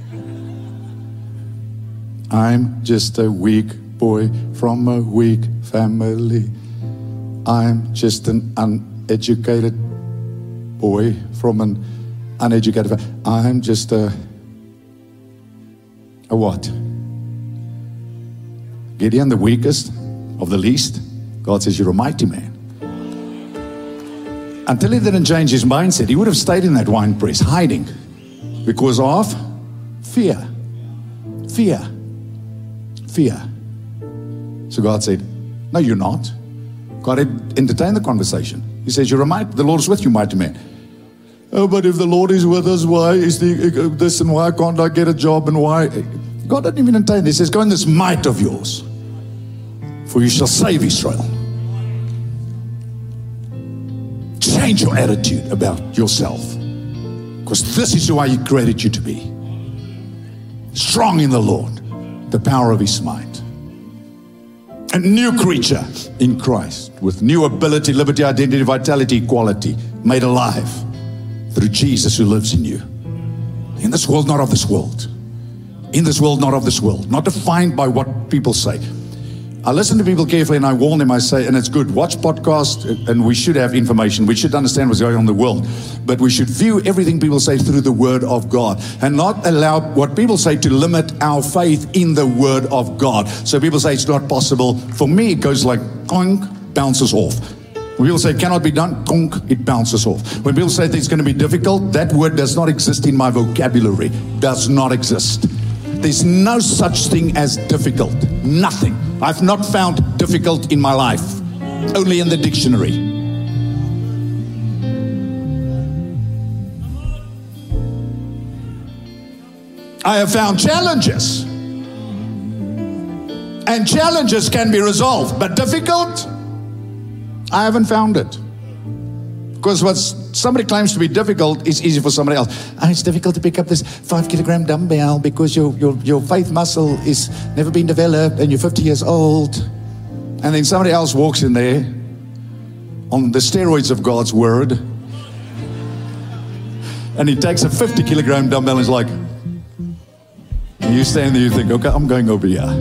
I'm just a weak boy from a weak family. I'm just an uneducated boy from an uneducated family. I'm just a, a what? Gideon, the weakest of the least. God says, you're a mighty man. Until he didn't change his mindset, he would have stayed in that wine press, hiding, because of fear. Fear. Fear. So God said, no, you're not. God had entertained the conversation. He says, you're a mighty, the Lord is with you, mighty man. Oh, but if the Lord is with us, why is the, this and why can't I get a job and why? God didn't even entertain. He says, go in this might of yours, for you shall save Israel. Change your attitude about yourself, because this is who I created you to be. Strong in the Lord, the power of his might. A new creature in Christ with new ability, liberty, identity, vitality, equality, made alive through Jesus who lives in you. In this world, not of this world. In this world, not of this world. Not defined by what people say. I listen to people carefully and I warn them, I say, and it's good, watch podcasts, and we should have information. We should understand what's going on in the world. But we should view everything people say through the Word of God and not allow what people say to limit our faith in the Word of God. So people say it's not possible. For me, it goes like, conk, bounces off. When people say it cannot be done, conk, it bounces off. When people say it's going to be difficult, that word does not exist in my vocabulary. Does not exist. There's no such thing as difficult. Nothing. I've not found difficult in my life. Only in the dictionary. I have found challenges. And challenges can be resolved. But difficult, I haven't found it. Because what somebody claims to be difficult is easy for somebody else. Oh, it's difficult to pick up this five kilogram dumbbell because your, your, your faith muscle is never been developed and you're fifty years old. And then somebody else walks in there on the steroids of God's word. And he takes a fifty kilogram dumbbell and is like, and you stand there, you think, okay, I'm going over here.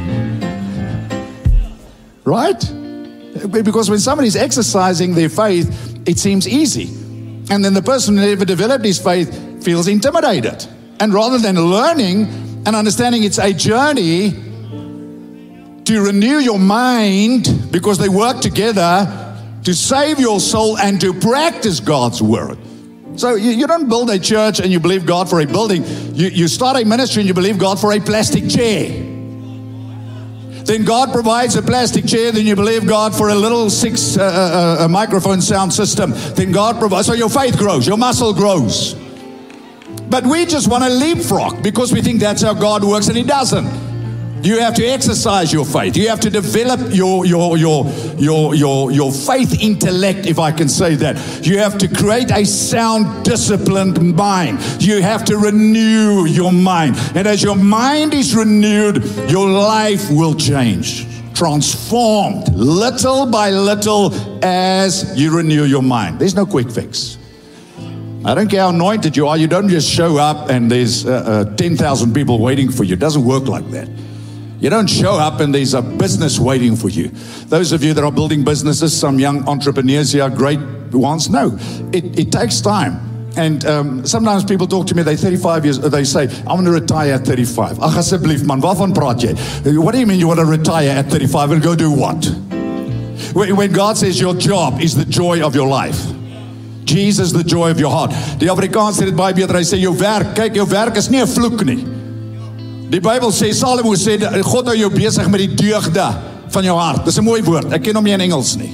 Right? Because when somebody's exercising their faith, it seems easy. And then the person who never developed his faith feels intimidated. And rather than learning and understanding it's a journey to renew your mind, because they work together to save your soul and to practice God's word. So you, you don't build a church and you believe God for a building. You, you start a ministry and you believe God for a plastic chair. Then God provides a plastic chair, then you believe God for a little six uh, uh, uh, microphone sound system. Then God provides, so your faith grows, your muscle grows. But we just want to leapfrog because we think that's how God works, and He doesn't. You have to exercise your faith. You have to develop your, your, your, your, your, your faith intellect, if I can say that. You have to create a sound, disciplined mind. You have to renew your mind. And as your mind is renewed, your life will change. Transformed little by little as you renew your mind. There's no quick fix. I don't care how anointed you are. You don't just show up and there's uh, uh, ten thousand people waiting for you. It doesn't work like that. You don't show up and there's a business waiting for you. Those of you that are building businesses, some young entrepreneurs here, great ones, no, it, it takes time. And um, sometimes people talk to me, they're thirty-five years, they say, I want to retire at thirty-five. Ach, asseblief man, waarvan praat jy? What do you mean you want to retire at thirty-five and go do what? When God says your job is the joy of your life. Jesus, the joy of your heart. Die Afrikaans sê dit baie beter, hy sê jou werk, kyk, jou werk is nie 'n vloek nie. Die Bybel sê, Salomo sê, God hou jou besig met die deugde van jou hart. Dis 'n mooi woord, ek ken hom nie in Engels nie.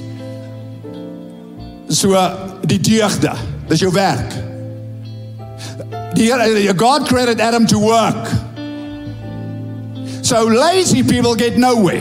So, die deugde, dis jou werk. Die, God created Adam to work. So lazy people get nowhere.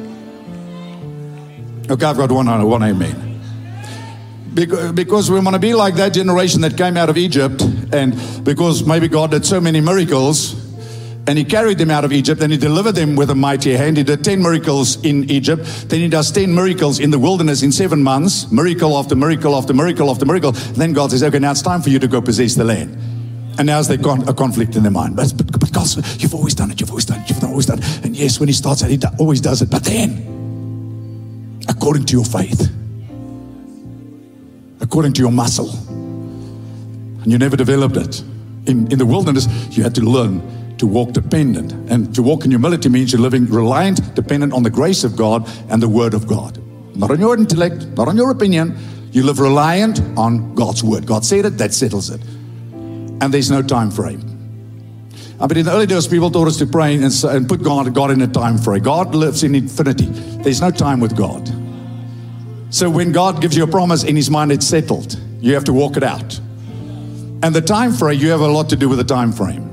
Okay, I've got one, one amen. Because we want to be like that generation that came out of Egypt, and because maybe God did so many miracles, And he carried them out of Egypt, and he delivered them with a mighty hand. He did ten miracles in Egypt. Then he does ten miracles in the wilderness in seven months. Miracle after miracle after miracle after miracle. Then God says, okay, now it's time for you to go possess the land. And now there's con- a conflict in their mind. But, but, but God, you've always done it, you've always done it, you've always done it. And yes, when he starts it, he do- always does it. But then, according to your faith, according to your muscle, and you never developed it. In, in the wilderness, you had to learn to walk dependent. And to walk in humility means you're living reliant, dependent on the grace of God and the word of God. Not on your intellect, not on your opinion. You live reliant on God's word. God said it, that settles it. And there's no time frame. Uh, but in the early days, people taught us to pray and, and put God, God in a time frame. God lives in infinity. There's no time with God. So when God gives you a promise in his mind, it's settled. You have to walk it out. And the time frame, you have a lot to do with the time frame.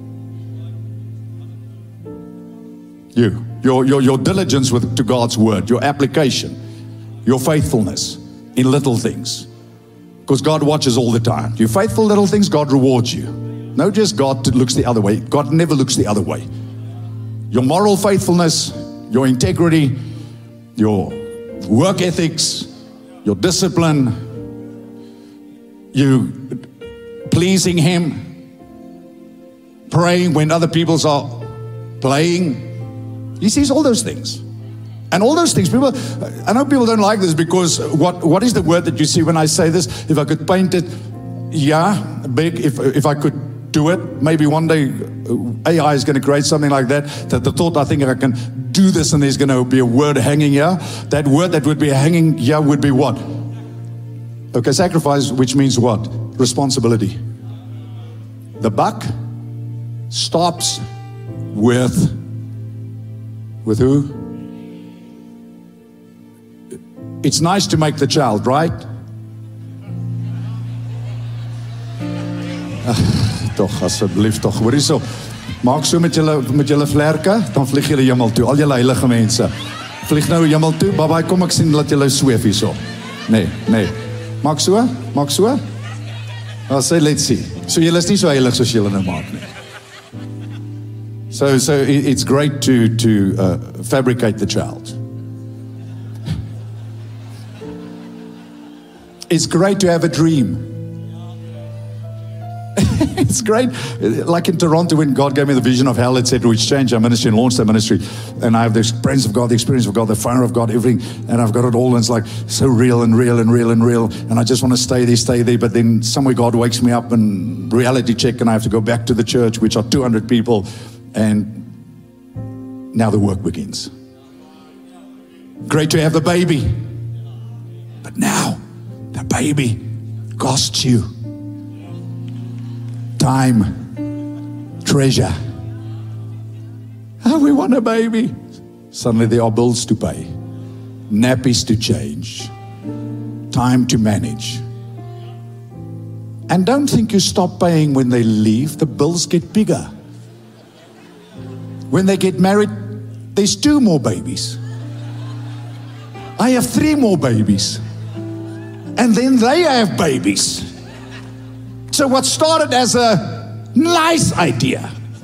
You, your, your, your diligence with, to God's word, your application, your faithfulness in little things. Because God watches all the time. You're faithful in little things, God rewards you. No, just God looks the other way. God never looks the other way. Your moral faithfulness, your integrity, your work ethics, your discipline, you pleasing him, praying when other people are playing. He sees all those things. And all those things, people, I know people don't like this because what, what is the word that you see when I say this? If I could paint it, yeah, big, if, if I could do it, maybe one day A I is going to create something like that, that the thought, I think I can do this and there's going to be a word hanging here. That word that would be hanging here would be what? Okay, sacrifice, which means what? Responsibility. The buck stops with, with who? It's nice to make the child, right? Toch, asseblief toch. Hoor hierso. Maak so met julle met julle vlerke, dan vlieg julle hemel toe. Al julle heilige mense. Vlieg nou hemel toe. Babai, kom ek sien dat julle sweef hierso. Nee, nee. Maak so, maak so. Nou sê, let's see. So julle is nie so heilig soos julle nou maak nie. So so it's great to to uh, fabricate the child. It's great to have a dream. It's great. Like in Toronto, when God gave me the vision of hell, et cetera, which changed our ministry and launched our ministry. And I have the presence of God, the experience of God, the fire of God, everything. And I've got it all. And it's like so real and real and real and real. And I just want to stay there, stay there. But then somewhere God wakes me up and reality check. And I have to go back to the church, which are two hundred people. And now the work begins. Great to have the baby. But now, the baby costs you time, treasure. Oh, we want a baby. Suddenly there are bills to pay, nappies to change, time to manage. And don't think you stop paying when they leave. The bills get bigger. When they get married, there's two more babies. I have three more babies. And then they have babies. So what started as a nice idea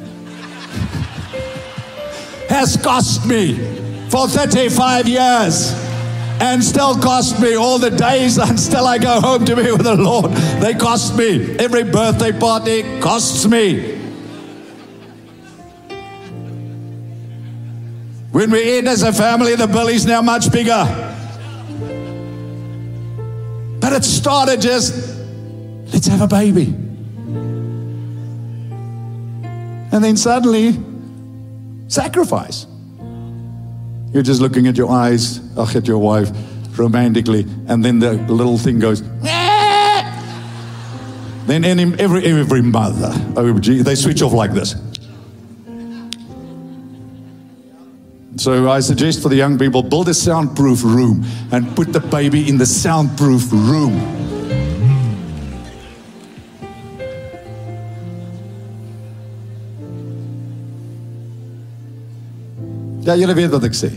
has cost me for thirty-five years and still cost me all the days until I go home to be with the Lord. They cost me. Every birthday party costs me. When we eat as a family, the bill is now much bigger. But it started just, let's have a baby. And then suddenly, sacrifice. You're just looking at your eyes, ach, at your wife, romantically, and then the little thing goes, Aah! Then any, every, every mother, oh gee, they switch off like this. So I suggest for the young people, build a soundproof room and put the baby in the soundproof room. Ja, julle weet wat ek sê.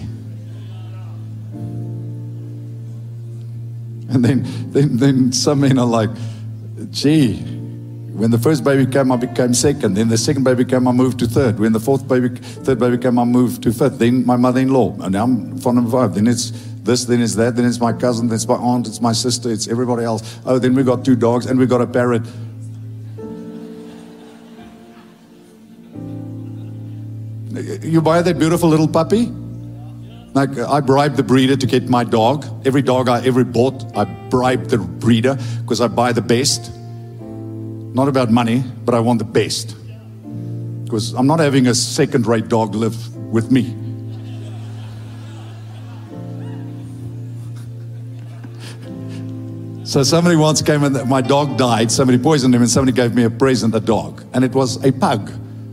And then, then, then some men are like, gee, When the first baby came, I became second. Then the second baby came, I moved to third. When the fourth baby, third baby came, I moved to fifth. Then my mother-in-law. And now I'm from number five. Then it's this, then it's that, then it's my cousin, then it's my aunt, it's my sister, it's everybody else. Oh, then we got two dogs and we got a parrot. You buy that beautiful little puppy? Like, I bribed the breeder to get my dog. Every dog I ever bought, I bribed the breeder because I buy the best. Not about money, but I want the best. Because I'm not having a second-rate dog live with me. So somebody once came and my dog died. Somebody poisoned him and somebody gave me a present, a dog. And it was a pug.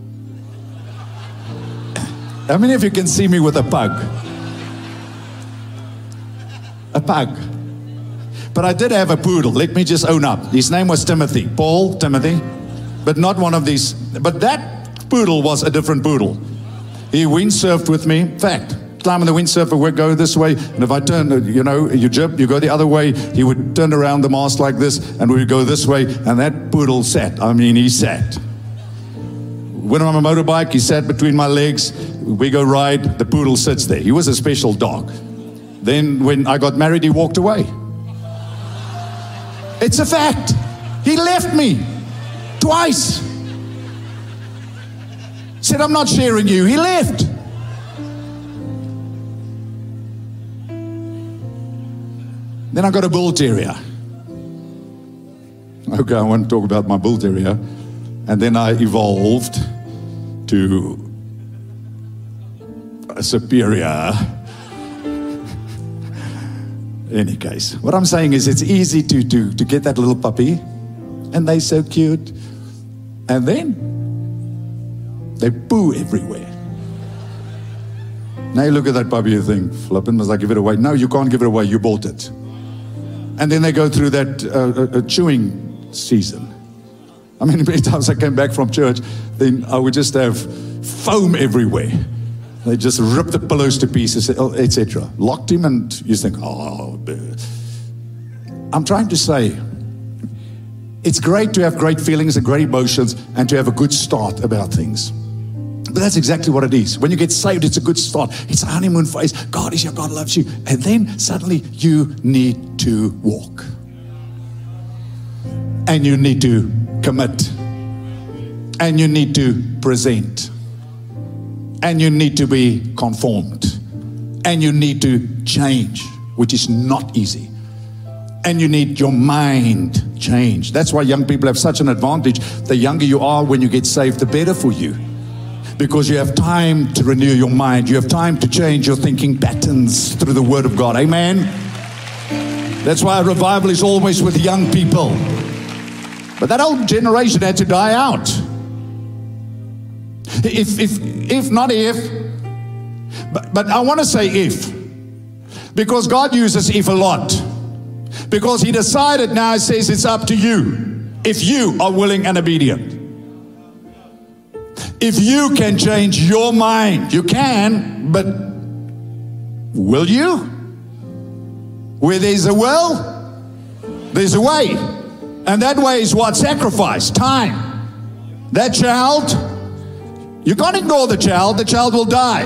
How many of you can see me with a pug? A pug. But I did have a poodle. Let me just own up. His name was Timothy. Paul Timothy. But not one of these. But that poodle was a different poodle. He windsurfed with me. In fact, climb on the windsurfer, we go this way. And if I turn, you know, you jump, you go the other way. He would turn around the mast like this. And we would go this way. And that poodle sat. I mean, he sat. When I'm on a motorbike, he sat between my legs. We go ride. The poodle sits there. He was a special dog. Then when I got married, he walked away. It's a fact. He left me twice. Said, I'm not sharing you. He left. Then I got a bull terrier. Okay, I want to talk about my bull terrier. And then I evolved to a superior. In any case, what I'm saying is it's easy to, to, to get that little puppy, and they're so cute. And then they poo everywhere. Now you look at that puppy, you think, flippin', must I give it away? No, you can't give it away, you bought it. And then they go through that uh, uh, chewing season. I mean, many times I came back from church, then I would just have foam everywhere. They just ripped the pillows to pieces, et cetera. Locked him, and you think, oh. I'm trying to say, it's great to have great feelings and great emotions and to have a good start about things. But that's exactly what it is. When you get saved, it's a good start. It's a honeymoon phase. God is here, God loves you. And then suddenly you need to walk. And you need to commit. And you need to present. And you need to be conformed. And you need to change, which is not easy. And you need your mind changed. That's why young people have such an advantage. The younger you are when you get saved, the better for you. Because you have time to renew your mind. You have time to change your thinking patterns through the Word of God. Amen? That's why revival is always with young people. But that old generation had to die out. If, if, if, not if, but, but I want to say if, because God uses if a lot, because He decided now, He says it's up to you, if you are willing and obedient. If you can change your mind, you can, but will you? Where there's a will, there's a way, and that way is what? Sacrifice, time. That child, you can't ignore the child. The child will die.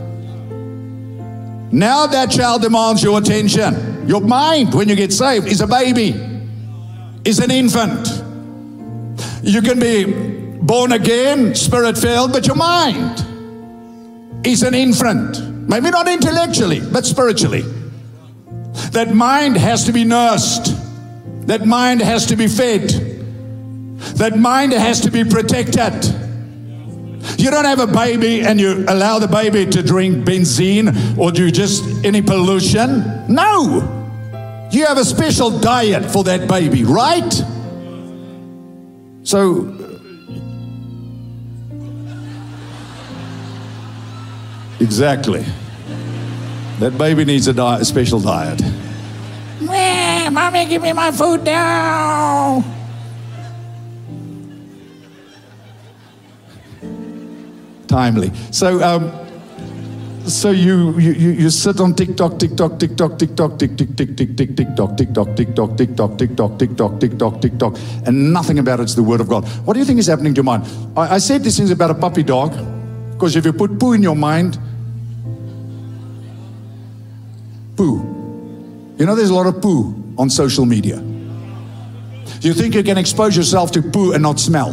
Now that child demands your attention. Your mind, when you get saved, is a baby, is an infant. You can be born again, spirit-filled, but your mind is an infant. Maybe not intellectually, but spiritually. That mind has to be nursed. That mind has to be fed. That mind has to be protected. You don't have a baby and you allow the baby to drink benzene or do just any pollution. No. You have a special diet for that baby, right? So, exactly. That baby needs a, diet, a special diet. Mommy, give me my food now. Timely. So, um, So you, you you you sit on TikTok, TikTok, TikTok, TikTok, tick, tick, tick, tick, tick, TikTok, TikTok, TikTok, TikTok, TikTok, TikTok, TikTok, TikTok, and nothing about it's the Word of God. What do you think is happening to your mind? I, I said these things about a puppy dog, because if you put poo in your mind, poo. You know, there's a lot of poo on social media. You think you can expose yourself to poo and not smell?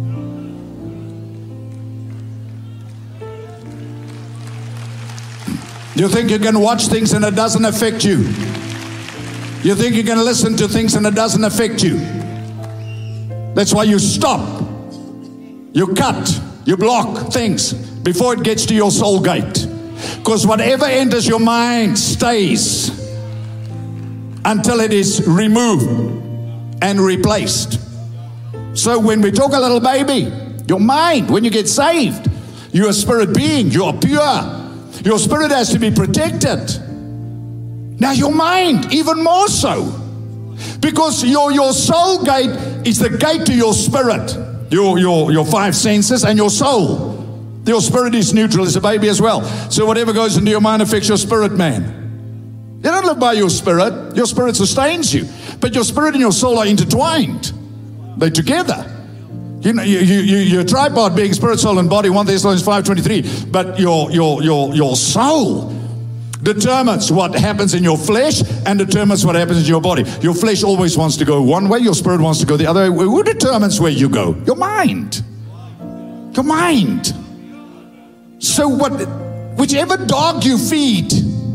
You think you can watch things and it doesn't affect you? You think you can listen to things and it doesn't affect you? That's why you stop. You cut. You block things before it gets to your soul gate. Because whatever enters your mind stays until it is removed and replaced. So when we talk a little baby, your mind, when you get saved, you're a spirit being, you are pure. Your spirit has to be protected. Now your mind, even more so. Because your, your soul gate is the gate to your spirit. Your, your, your five senses and your soul. Your spirit is neutral, it's a baby as well. So whatever goes into your mind affects your spirit, man. You don't live by your spirit. Your spirit sustains you. But your spirit and your soul are intertwined. They're together. You know, you, you, you're a tripod being spirit, soul, and body, First Thessalonians five twenty-three. But your, your, your, your soul determines what happens in your flesh and determines what happens in your body. Your flesh always wants to go one way. Your spirit wants to go the other way. Who determines where you go? Your mind. Your mind. So what, whichever dog you feed,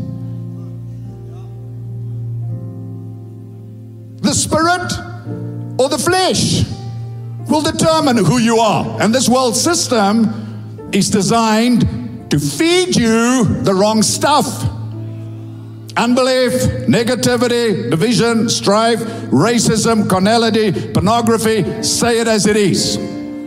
the spirit or the flesh will determine who you are. And this world system is designed to feed you the wrong stuff. Unbelief, negativity, division, strife, racism, carnality, pornography, say it as it is.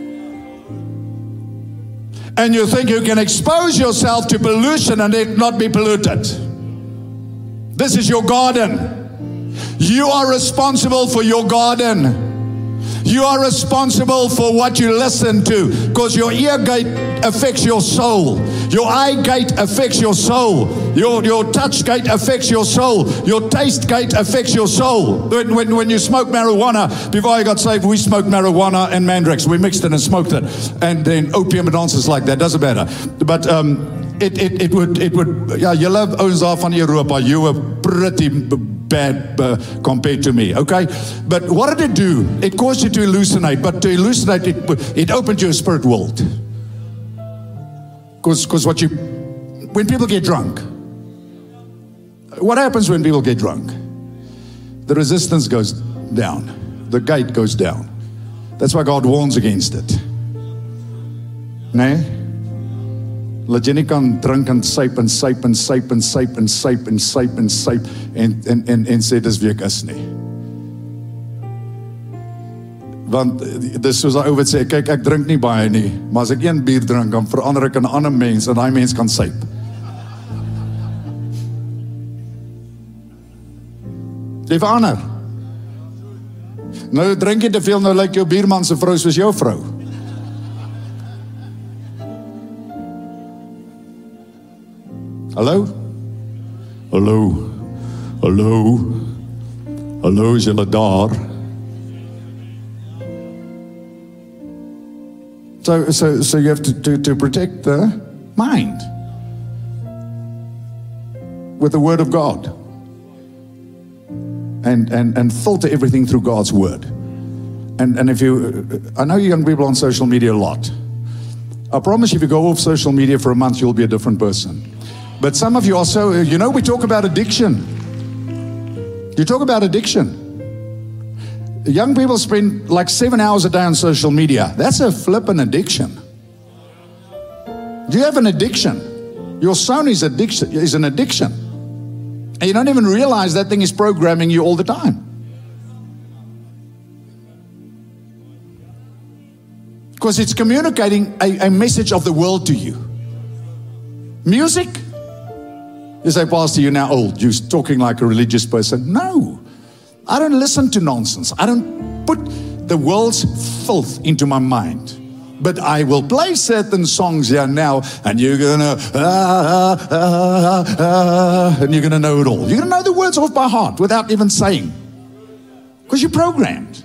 And you think you can expose yourself to pollution and it not be polluted. This is your garden. You are responsible for your garden. You are responsible for what you listen to, because your ear gate affects your soul. Your eye gate affects your soul. Your, your touch gate affects your soul. Your taste gate affects your soul. When, when, when you smoke marijuana, before I got saved, we smoked marijuana and mandrax. We mixed it and smoked it. And then opium and nonsense like that. Doesn't matter. But um, it, it, it would, it would, yeah, you love ons daar van Europa. You were pretty bad uh, compared to me, okay? But what did it do? It caused you to hallucinate, but to hallucinate, it, it opened your spirit world. Because because what you, when people get drunk, what happens when people get drunk? The resistance goes down. The gate goes down. That's why God warns against it. Nee? Laat jy nie kan drink en suip en suip en suip en suip en suip en suip en suip en, en, en, en sê dis wie ek is nie. Want dis soos die ou wat sê, kyk ek drink nie baie nie, maar as ek een bier drink, dan verander ek in 'n ander mens en daai mens kan suip. Jy verander. Nou drink jy te veel, nou lyk jou buurman se vrou soos jou vrou. Hallo? Hallo? Hallo? Hallo, is julle daar? So, so, so you have to, to, to protect the mind with the Word of God. And, and, and filter everything through God's Word. And, and if you, I know young people on social media a lot. I promise you, if you go off social media for a month, you'll be a different person. But some of you also, you know, we talk about addiction. You talk about addiction. Young people spend like seven hours a day on social media. That's a flippin' addiction. Do you have an addiction? Your son is addiction is an addiction. And you don't even realize that thing is programming you all the time. Because it's communicating a, a message of the world to you. Music? You say, Pastor, you're now old. You're talking like a religious person. No. I don't listen to nonsense. I don't put the world's filth into my mind. But I will play certain songs here now, and you're gonna, ah, ah, ah, ah, and you're gonna know it all. You're gonna know the words off by heart without even saying, because you're programmed.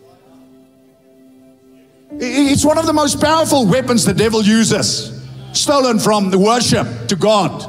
It's one of the most powerful weapons the devil uses, stolen from the worship to God.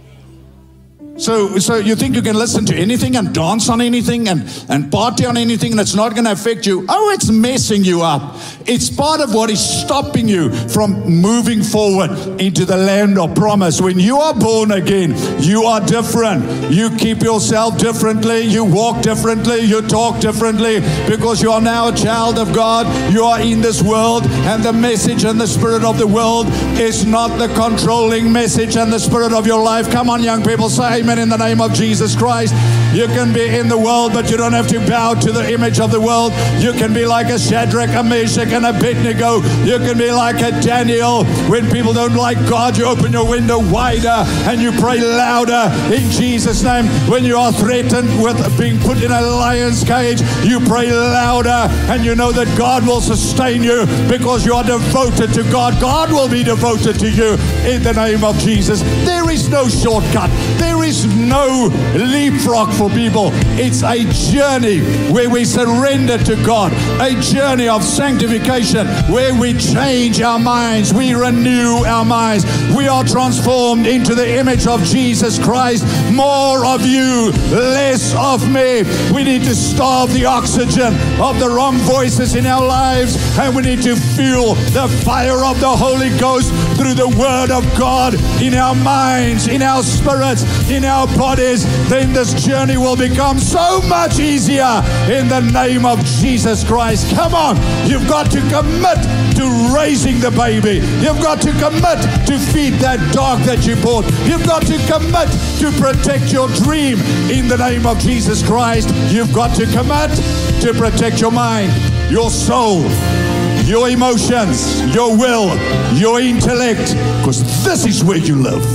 So, so you think you can listen to anything and dance on anything and, and party on anything and it's not going to affect you? Oh, it's messing you up. It's part of what is stopping you from moving forward into the land of promise. When you are born again, you are different. You keep yourself differently. You walk differently. You talk differently because you are now a child of God. You are in this world, and the message and the spirit of the world is not the controlling message and the spirit of your life. Come on, young people, say amen in the name of Jesus Christ. You can be in the world, but you don't have to bow to the image of the world. You can be like a Shadrach, a Meshach, and a Abednego. You can be like a Daniel. When people don't like God, you open your window wider and you pray louder in Jesus' name. When you are threatened with being put in a lion's cage, you pray louder and you know that God will sustain you because you are devoted to God. God will be devoted to you in the name of Jesus. There is no shortcut. There is no leapfrog for people. It's a journey where we surrender to God, a journey of sanctification where we change our minds, we renew our minds, we are transformed into the image of Jesus Christ. More of you, less of me. We need to starve the oxygen of the wrong voices in our lives, and we need to fuel the fire of the Holy Ghost through the Word of God in our minds, in our spirits, in our bodies. Then this journey will become so much easier in the name of Jesus Christ. Come on, you've got to commit to raising the baby. You've got to commit to feed that dog that you bought. You've got to commit to protect your dream in the name of Jesus Christ. You've got to commit to protect your mind, your soul, your emotions, your will, your intellect, because this is where you live,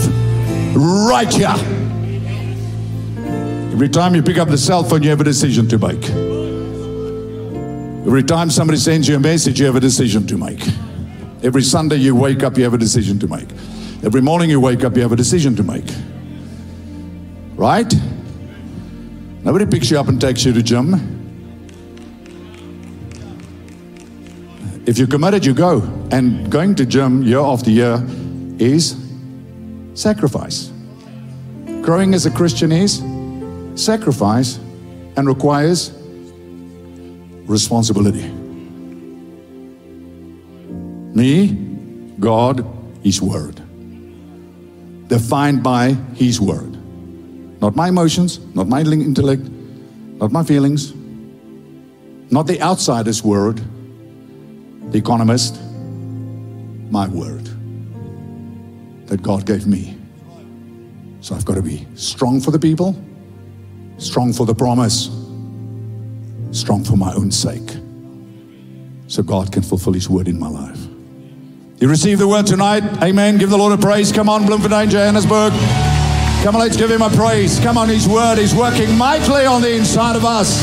right here. Every time you pick up the cell phone, you have a decision to make. Every time somebody sends you a message, you have a decision to make. Every Sunday you wake up, you have a decision to make. Every morning you wake up, you have a decision to make. Right? Nobody picks you up and takes you to gym. If you're committed, you go. And going to gym year after year is sacrifice. Growing as a Christian is sacrifice and requires responsibility. Me, God, His Word. Defined by His Word. Not my emotions, not my intellect, not my feelings, not the outsider's word, the economist, my word that God gave me. So I've got to be strong for the people, strong for the promise, strong for my own sake, so God can fulfill His word in my life. You receive the word tonight? Amen. Give the Lord a praise. Come on, Bloemfontein, Johannesburg. Come on, let's give Him a praise. Come on, His word is working mightily on the inside of us.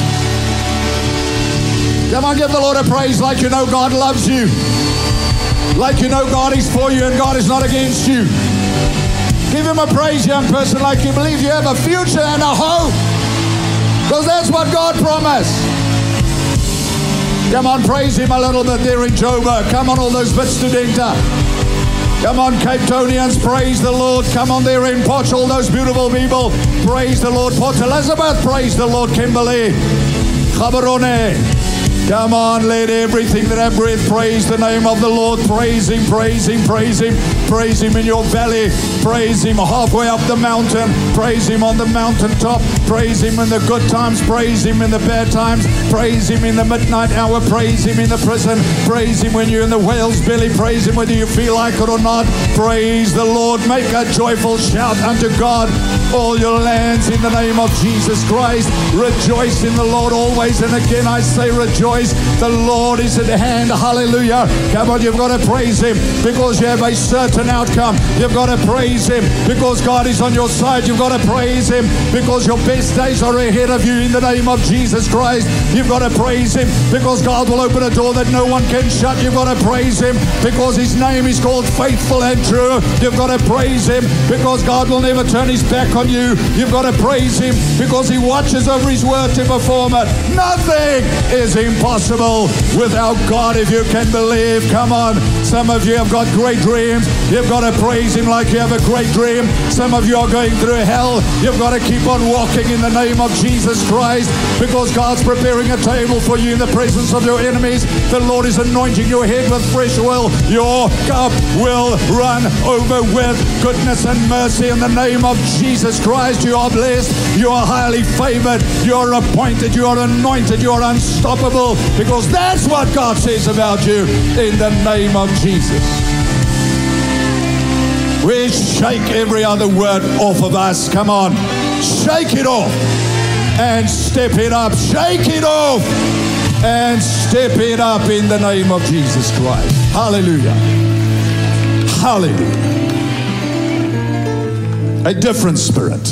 Come on, give the Lord a praise like you know God loves you. Like you know God is for you and God is not against you. Give Him a praise, young person, like you believe you have a future and a hope. Because that's what God promised. Come on, praise Him a little bit there in Joburg. Come on, all those bits studenta. Come on, Cape Townians, praise the Lord. Come on there in Potch, all those beautiful people. Praise the Lord. Port Elizabeth, praise the Lord. Kimberley, Gaborone. Come on, let everything that have breath praise the name of the Lord. Praise Him, praise Him, praise Him. Praise Him in your valley. Praise Him halfway up the mountain. Praise Him on the mountaintop. Praise Him in the good times. Praise Him in the bad times. Praise Him in the midnight hour. Praise Him in the prison. Praise Him when you're in the whale's belly. Praise Him whether you feel like it or not. Praise the Lord. Make a joyful shout unto God, all your lands, in the name of Jesus Christ. Rejoice in the Lord always. And again I say rejoice. rejoice. The Lord is at hand. Hallelujah. Come on, you've got to praise Him because you have a certain outcome. You've got to praise Him because God is on your side. You've got to praise Him because your best days are ahead of you in the name of Jesus Christ. You've got to praise Him because God will open a door that no one can shut. You've got to praise Him because His name is called faithful and true. You've got to praise Him because God will never turn His back on you. You've got to praise Him because He watches over His word to perform it. Nothing is impossible with our God, if you can believe. Come on. Some of you have got great dreams. You've got to praise Him like you have a great dream. Some of you are going through hell. You've got to keep on walking in the name of Jesus Christ because God's preparing a table for you in the presence of your enemies. The Lord is anointing your head with fresh oil. Your cup will run over with goodness and mercy in the name of Jesus Christ. You are blessed. You are highly favored. You are appointed. You are anointed. You are unstoppable because that's what God says about you in the name of Jesus. We shake every other word off of us. Come on. Shake it off and step it up. Shake it off and step it up in the name of Jesus Christ. Hallelujah. Hallelujah. A different spirit.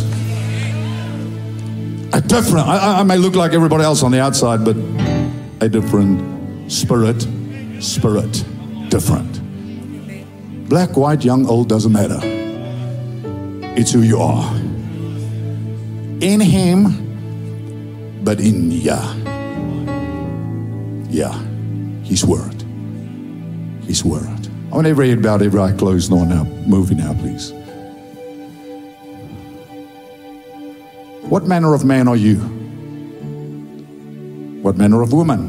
A different, I, I may look like everybody else on the outside, but a different spirit, spirit, different. Black, white, young, old, doesn't matter. It's who you are. In Him, but in Yah. Yeah, His word. His word. I want every head bowed, every eye closed. No, now, moving now, please. What manner of man are you? What manner of woman?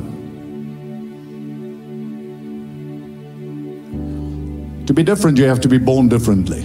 To be different, you have to be born differently.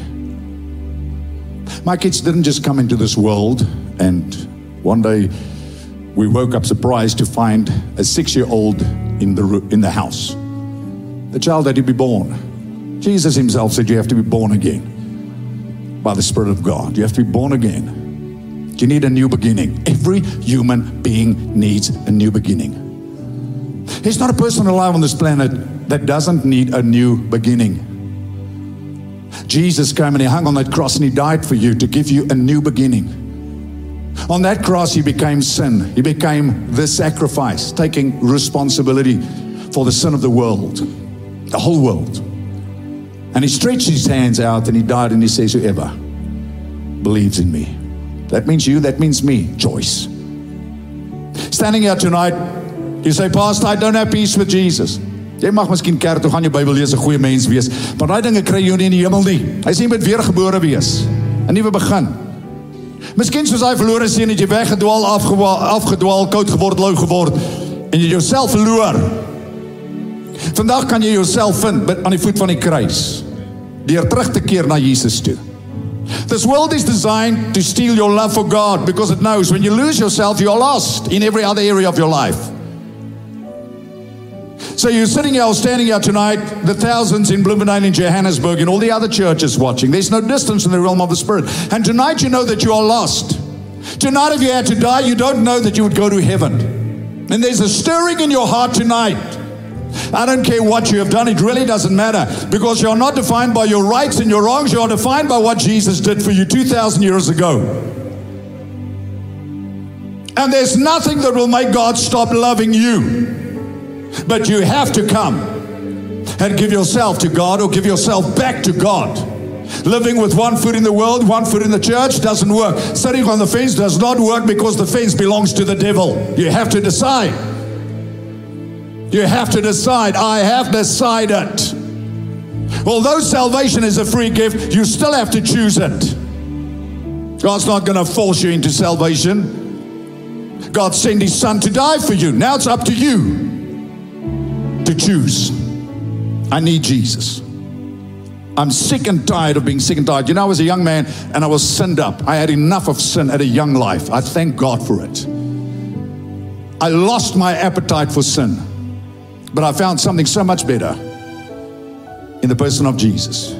My kids didn't just come into this world and one day we woke up surprised to find a six-year-old in the in the house. The child had to be born. Jesus Himself said you have to be born again by the Spirit of God. You have to be born again. You need a new beginning. Every human being needs a new beginning. There's not a person alive on this planet that doesn't need a new beginning. Jesus came and He hung on that cross and He died for you to give you a new beginning. On that cross, He became sin. He became the sacrifice, taking responsibility for the sin of the world, the whole world. And He stretched His hands out and He died and He says, whoever believes in me. That means you, that means me, choice. Standing here tonight, you say, Pastor, I don't have peace with Jesus. Jy mag miskien kerk toe gaan, jou Bybel lees, 'n goeie mens wees, maar daai dinge kry jy nie in die hemel nie. Hy sê jy moet weergebore wees, 'n nuwe begin. Miskien soos hy verlore seun het jy weggedwaal, afgedwaal, afgedwaal, koud geword, lou geword en jy jouself verloor. Vandag kan jy jouself vind aan die voet van die kruis deur terug te keer na Jesus toe. This world is designed to steal your love for God because it knows when you lose yourself, you're lost in every other area of your life. So you're sitting here or standing here tonight, the thousands in Bloemfontein, in Johannesburg, and all the other churches watching. There's no distance in the realm of the Spirit. And tonight you know that you are lost. Tonight if you had to die, you don't know that you would go to heaven. And there's a stirring in your heart tonight. I don't care what you have done, it really doesn't matter. Because you're not defined by your rights and your wrongs, you're defined by what Jesus did for you two thousand years ago. And there's nothing that will make God stop loving you. But you have to come and give yourself to God or give yourself back to God. Living with one foot in the world, one foot in the church doesn't work. Sitting on the fence does not work because the fence belongs to the devil. You have to decide. You have to decide. I have decided. Although salvation is a free gift, you still have to choose it. God's not going to force you into salvation. God sent His Son to die for you. Now it's up to you to choose. I need Jesus. I'm sick and tired of being sick and tired. You know, I was a young man and I was sinned up. I had enough of sin at a young life. I thank God for it. I lost my appetite for sin. But I found something so much better in the person of Jesus.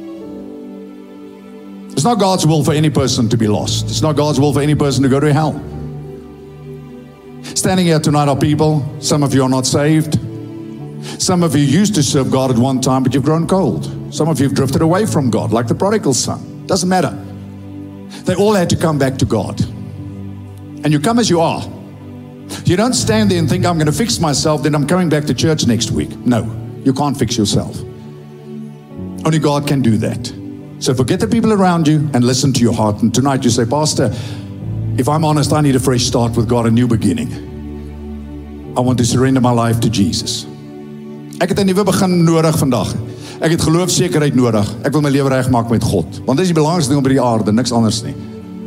It's not God's will for any person to be lost. It's not God's will for any person to go to hell. Standing here tonight are people, some of you are not saved. Some of you used to serve God at one time, but you've grown cold. Some of you have drifted away from God, like the prodigal son. Doesn't matter. They all had to come back to God. And you come as you are. You don't stand there and think, I'm going to fix myself, then I'm coming back to church next week. No, you can't fix yourself. Only God can do that. So forget the people around you and listen to your heart. And tonight you say, Pastor, if I'm honest, I need a fresh start with God, a new beginning. I want to surrender my life to Jesus. Ek het 'n nuwe begin nodig vandag. Ek het geloofsekerheid nodig. Ek wil my lewe regmaak met God. Want dit is die belangrikste ding op die aarde, niks anders nie.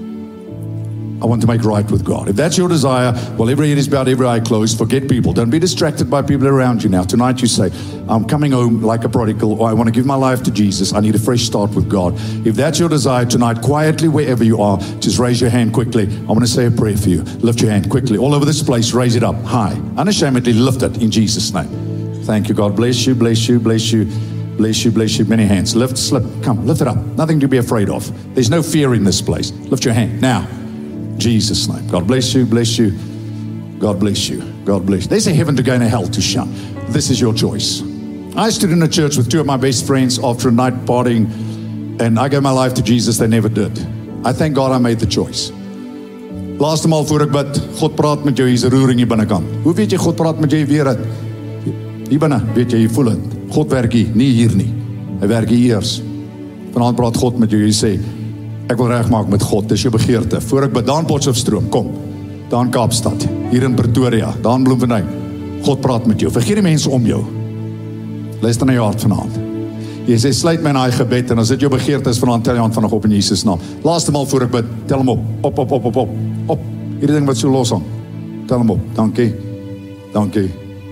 I want to make right with God. If that's your desire, well, every head is bowed, every eye closed. Forget people. Don't be distracted by people around you now. Tonight you say, I'm coming home like a prodigal, or I want to give my life to Jesus. I need a fresh start with God. If that's your desire tonight, quietly, wherever you are, just raise your hand quickly. I want to say a prayer for you. Lift your hand quickly. All over this place, raise it up high. Unashamedly lift it in Jesus' name. Thank you, God. Bless you, bless you, bless you, bless you, bless you. Many hands. Lift, slip. Come, lift it up. Nothing to be afraid of. There's no fear in this place. Lift your hand now. Jesus' name. God bless you, bless you. God bless you. God bless you. There's a heaven to go and a hell to shun. This is your choice. I stood in a church with two of my best friends after a night partying, and I gave my life to Jesus. They never did. I thank God I made the choice. Laaste maal voor ek bid, God praat met jou, hier is 'n roering hier binnekant. Hoe weet jy God praat met jou weer? Hier binne, weet jy, jy voel dit. God werk hier, nie hier nie. Hy werk hier eers. Vanaand praat God met jou, jy sê, ek wil regmaak met God, dis jou begeerte. Voor ek bid, daar in Potchefstroom, kom. Daar in Kaapstad, hier in Pretoria, daar in Bloemfontein. God praat met jou. Vergeet die mense om jou. Luister na jou hart vanaand. Jy sê, sluit my in daai gebed, en as dit jou begeerte is vanaand, tel jou hand vanaand op in Jesus naam. Laaste maal voor ek bid, tel hom op. Op, op, op, op, op. Op. Hierdie ding wat so los hang. Tel hom op. Dankie. Dankie.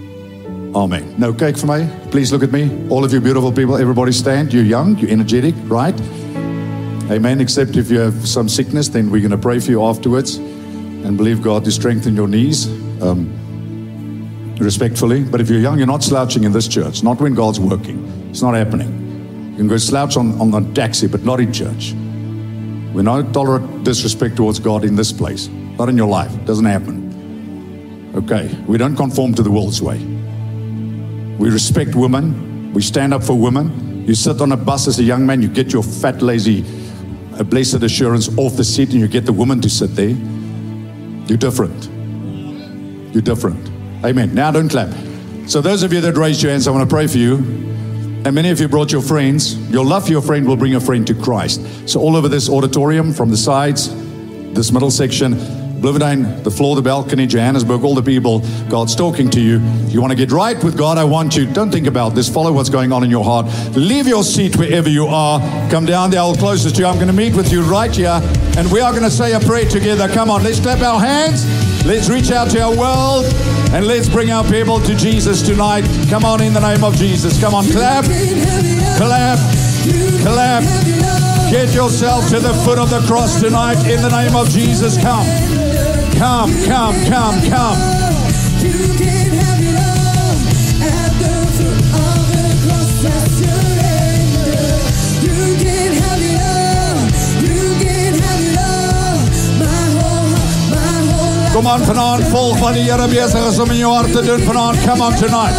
Amen. Nou, kyk vir my. Please look at me. All of you beautiful people, everybody stand. You're young, you're energetic, right? Amen. Except if you have some sickness, then we're going to pray for you afterwards and believe God to strengthen your knees, um, respectfully. But if you're young, you're not slouching in this church. Not when God's working. It's not happening. You can go slouch on, on a taxi, but not in church. We don't tolerate disrespect towards God in this place. Not in your life. It doesn't happen. Okay. We don't conform to the world's way. We respect women. We stand up for women. You sit on a bus as a young man, you get your fat, lazy, a blessed assurance off the seat, and you get the woman to sit there. You're different. You're different. Amen. Now don't clap. So those of you that raised your hands, I want to pray for you. And many of you brought your friends. Your love for your friend will bring a friend to Christ. So all over this auditorium, from the sides, this middle section, Bloemfontein, the floor, the balcony, Johannesburg, all the people, God's talking to you. You want to get right with God, I want you, don't think about this, follow what's going on in your heart. Leave your seat wherever you are. Come down the aisle closest to you. I'm going to meet with you right here, and we are going to say a prayer together. Come on, let's clap our hands. Let's reach out to our world, and let's bring our people to Jesus tonight. Come on, in the name of Jesus. Come on, clap, clap, clap. Get yourself to the foot of the cross tonight in the name of Jesus. Come. Come, come, come, come. You can have it all at the foot of the cross. I surrender. You can have it all. You can have it all. My whole heart, my whole life. Kom aan vanaand, volg wat die Here besig is om in jou hart te doen vanaand. Come on tonight.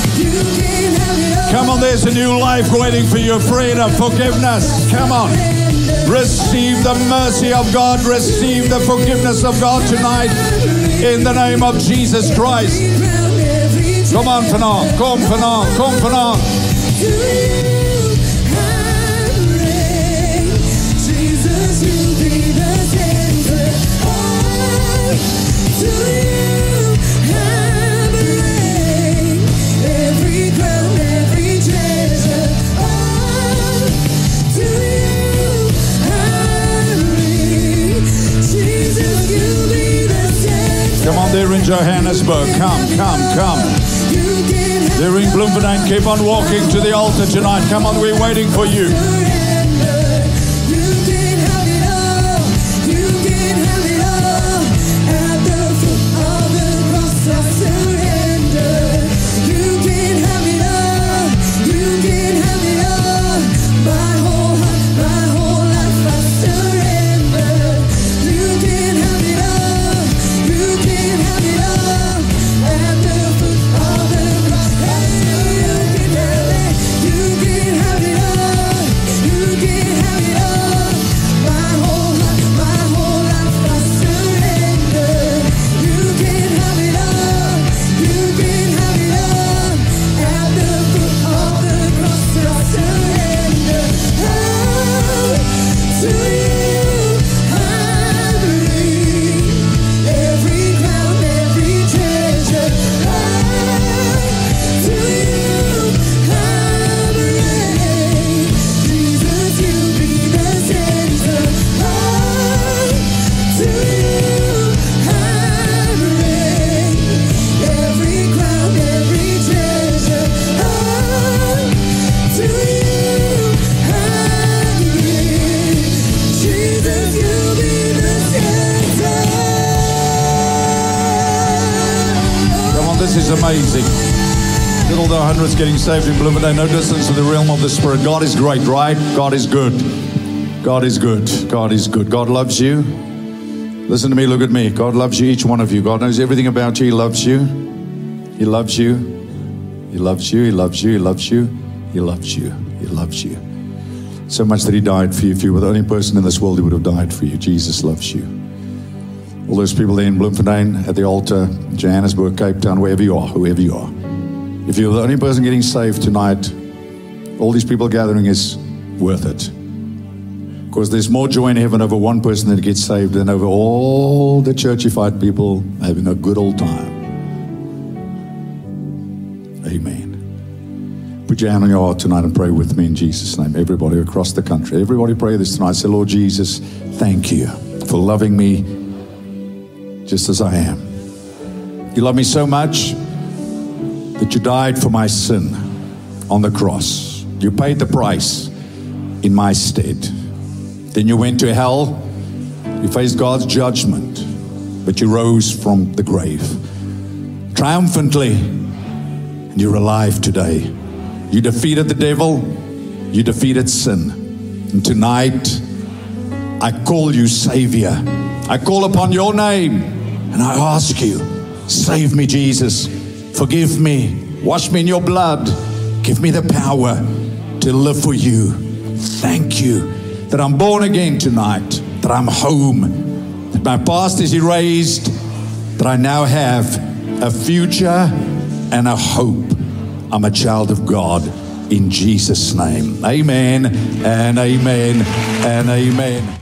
Come on, there's a new life waiting for you. Freedom, forgiveness. Come on. Receive the mercy of God. Receive the forgiveness of God tonight in the name of Jesus Christ. Kom aan vanaand, kom vanaand, kom vanaand. Come on, there in Johannesburg. Come, come, come. There in Bloemfontein. Keep on walking to the altar tonight. Come on, we're waiting for you. You can have it all. Jesus is amazing. Little though hundreds getting saved in Bloemfontein, no distance to the realm of the Spirit. God is great, right? God is good. God is good. God is good. God loves you. Listen to me, look at me. God loves you, each one of you. God knows everything about you. He loves you. He loves you. He loves you. He loves you. He loves you. He loves you. He loves you. So much that He died for you. If you were the only person in this world who would have died for you, Jesus loves you. All those people there in Bloemfontein, at the altar, Johannesburg, Cape Town, wherever you are, whoever you are. If you're the only person getting saved tonight, all these people gathering is worth it. Because there's more joy in heaven over one person that gets saved than over all the churchified people having a good old time. Amen. Put your hand on your heart tonight and pray with me in Jesus' name. Everybody across the country. Everybody pray this tonight. Say, Lord Jesus, thank you for loving me just as I am. You love me so much that you died for my sin on the cross. You paid the price in my stead. Then you went to hell. You faced God's judgment, but you rose from the grave triumphantly, and you're alive today. You defeated the devil. You defeated sin. And tonight, I call you Savior. I call upon your name, and I ask you, save me, Jesus. Forgive me. Wash me in your blood. Give me the power to live for you. Thank you that I'm born again tonight, that I'm home, that my past is erased, that I now have a future and a hope. I'm a child of God in Jesus' name. Amen and amen and amen.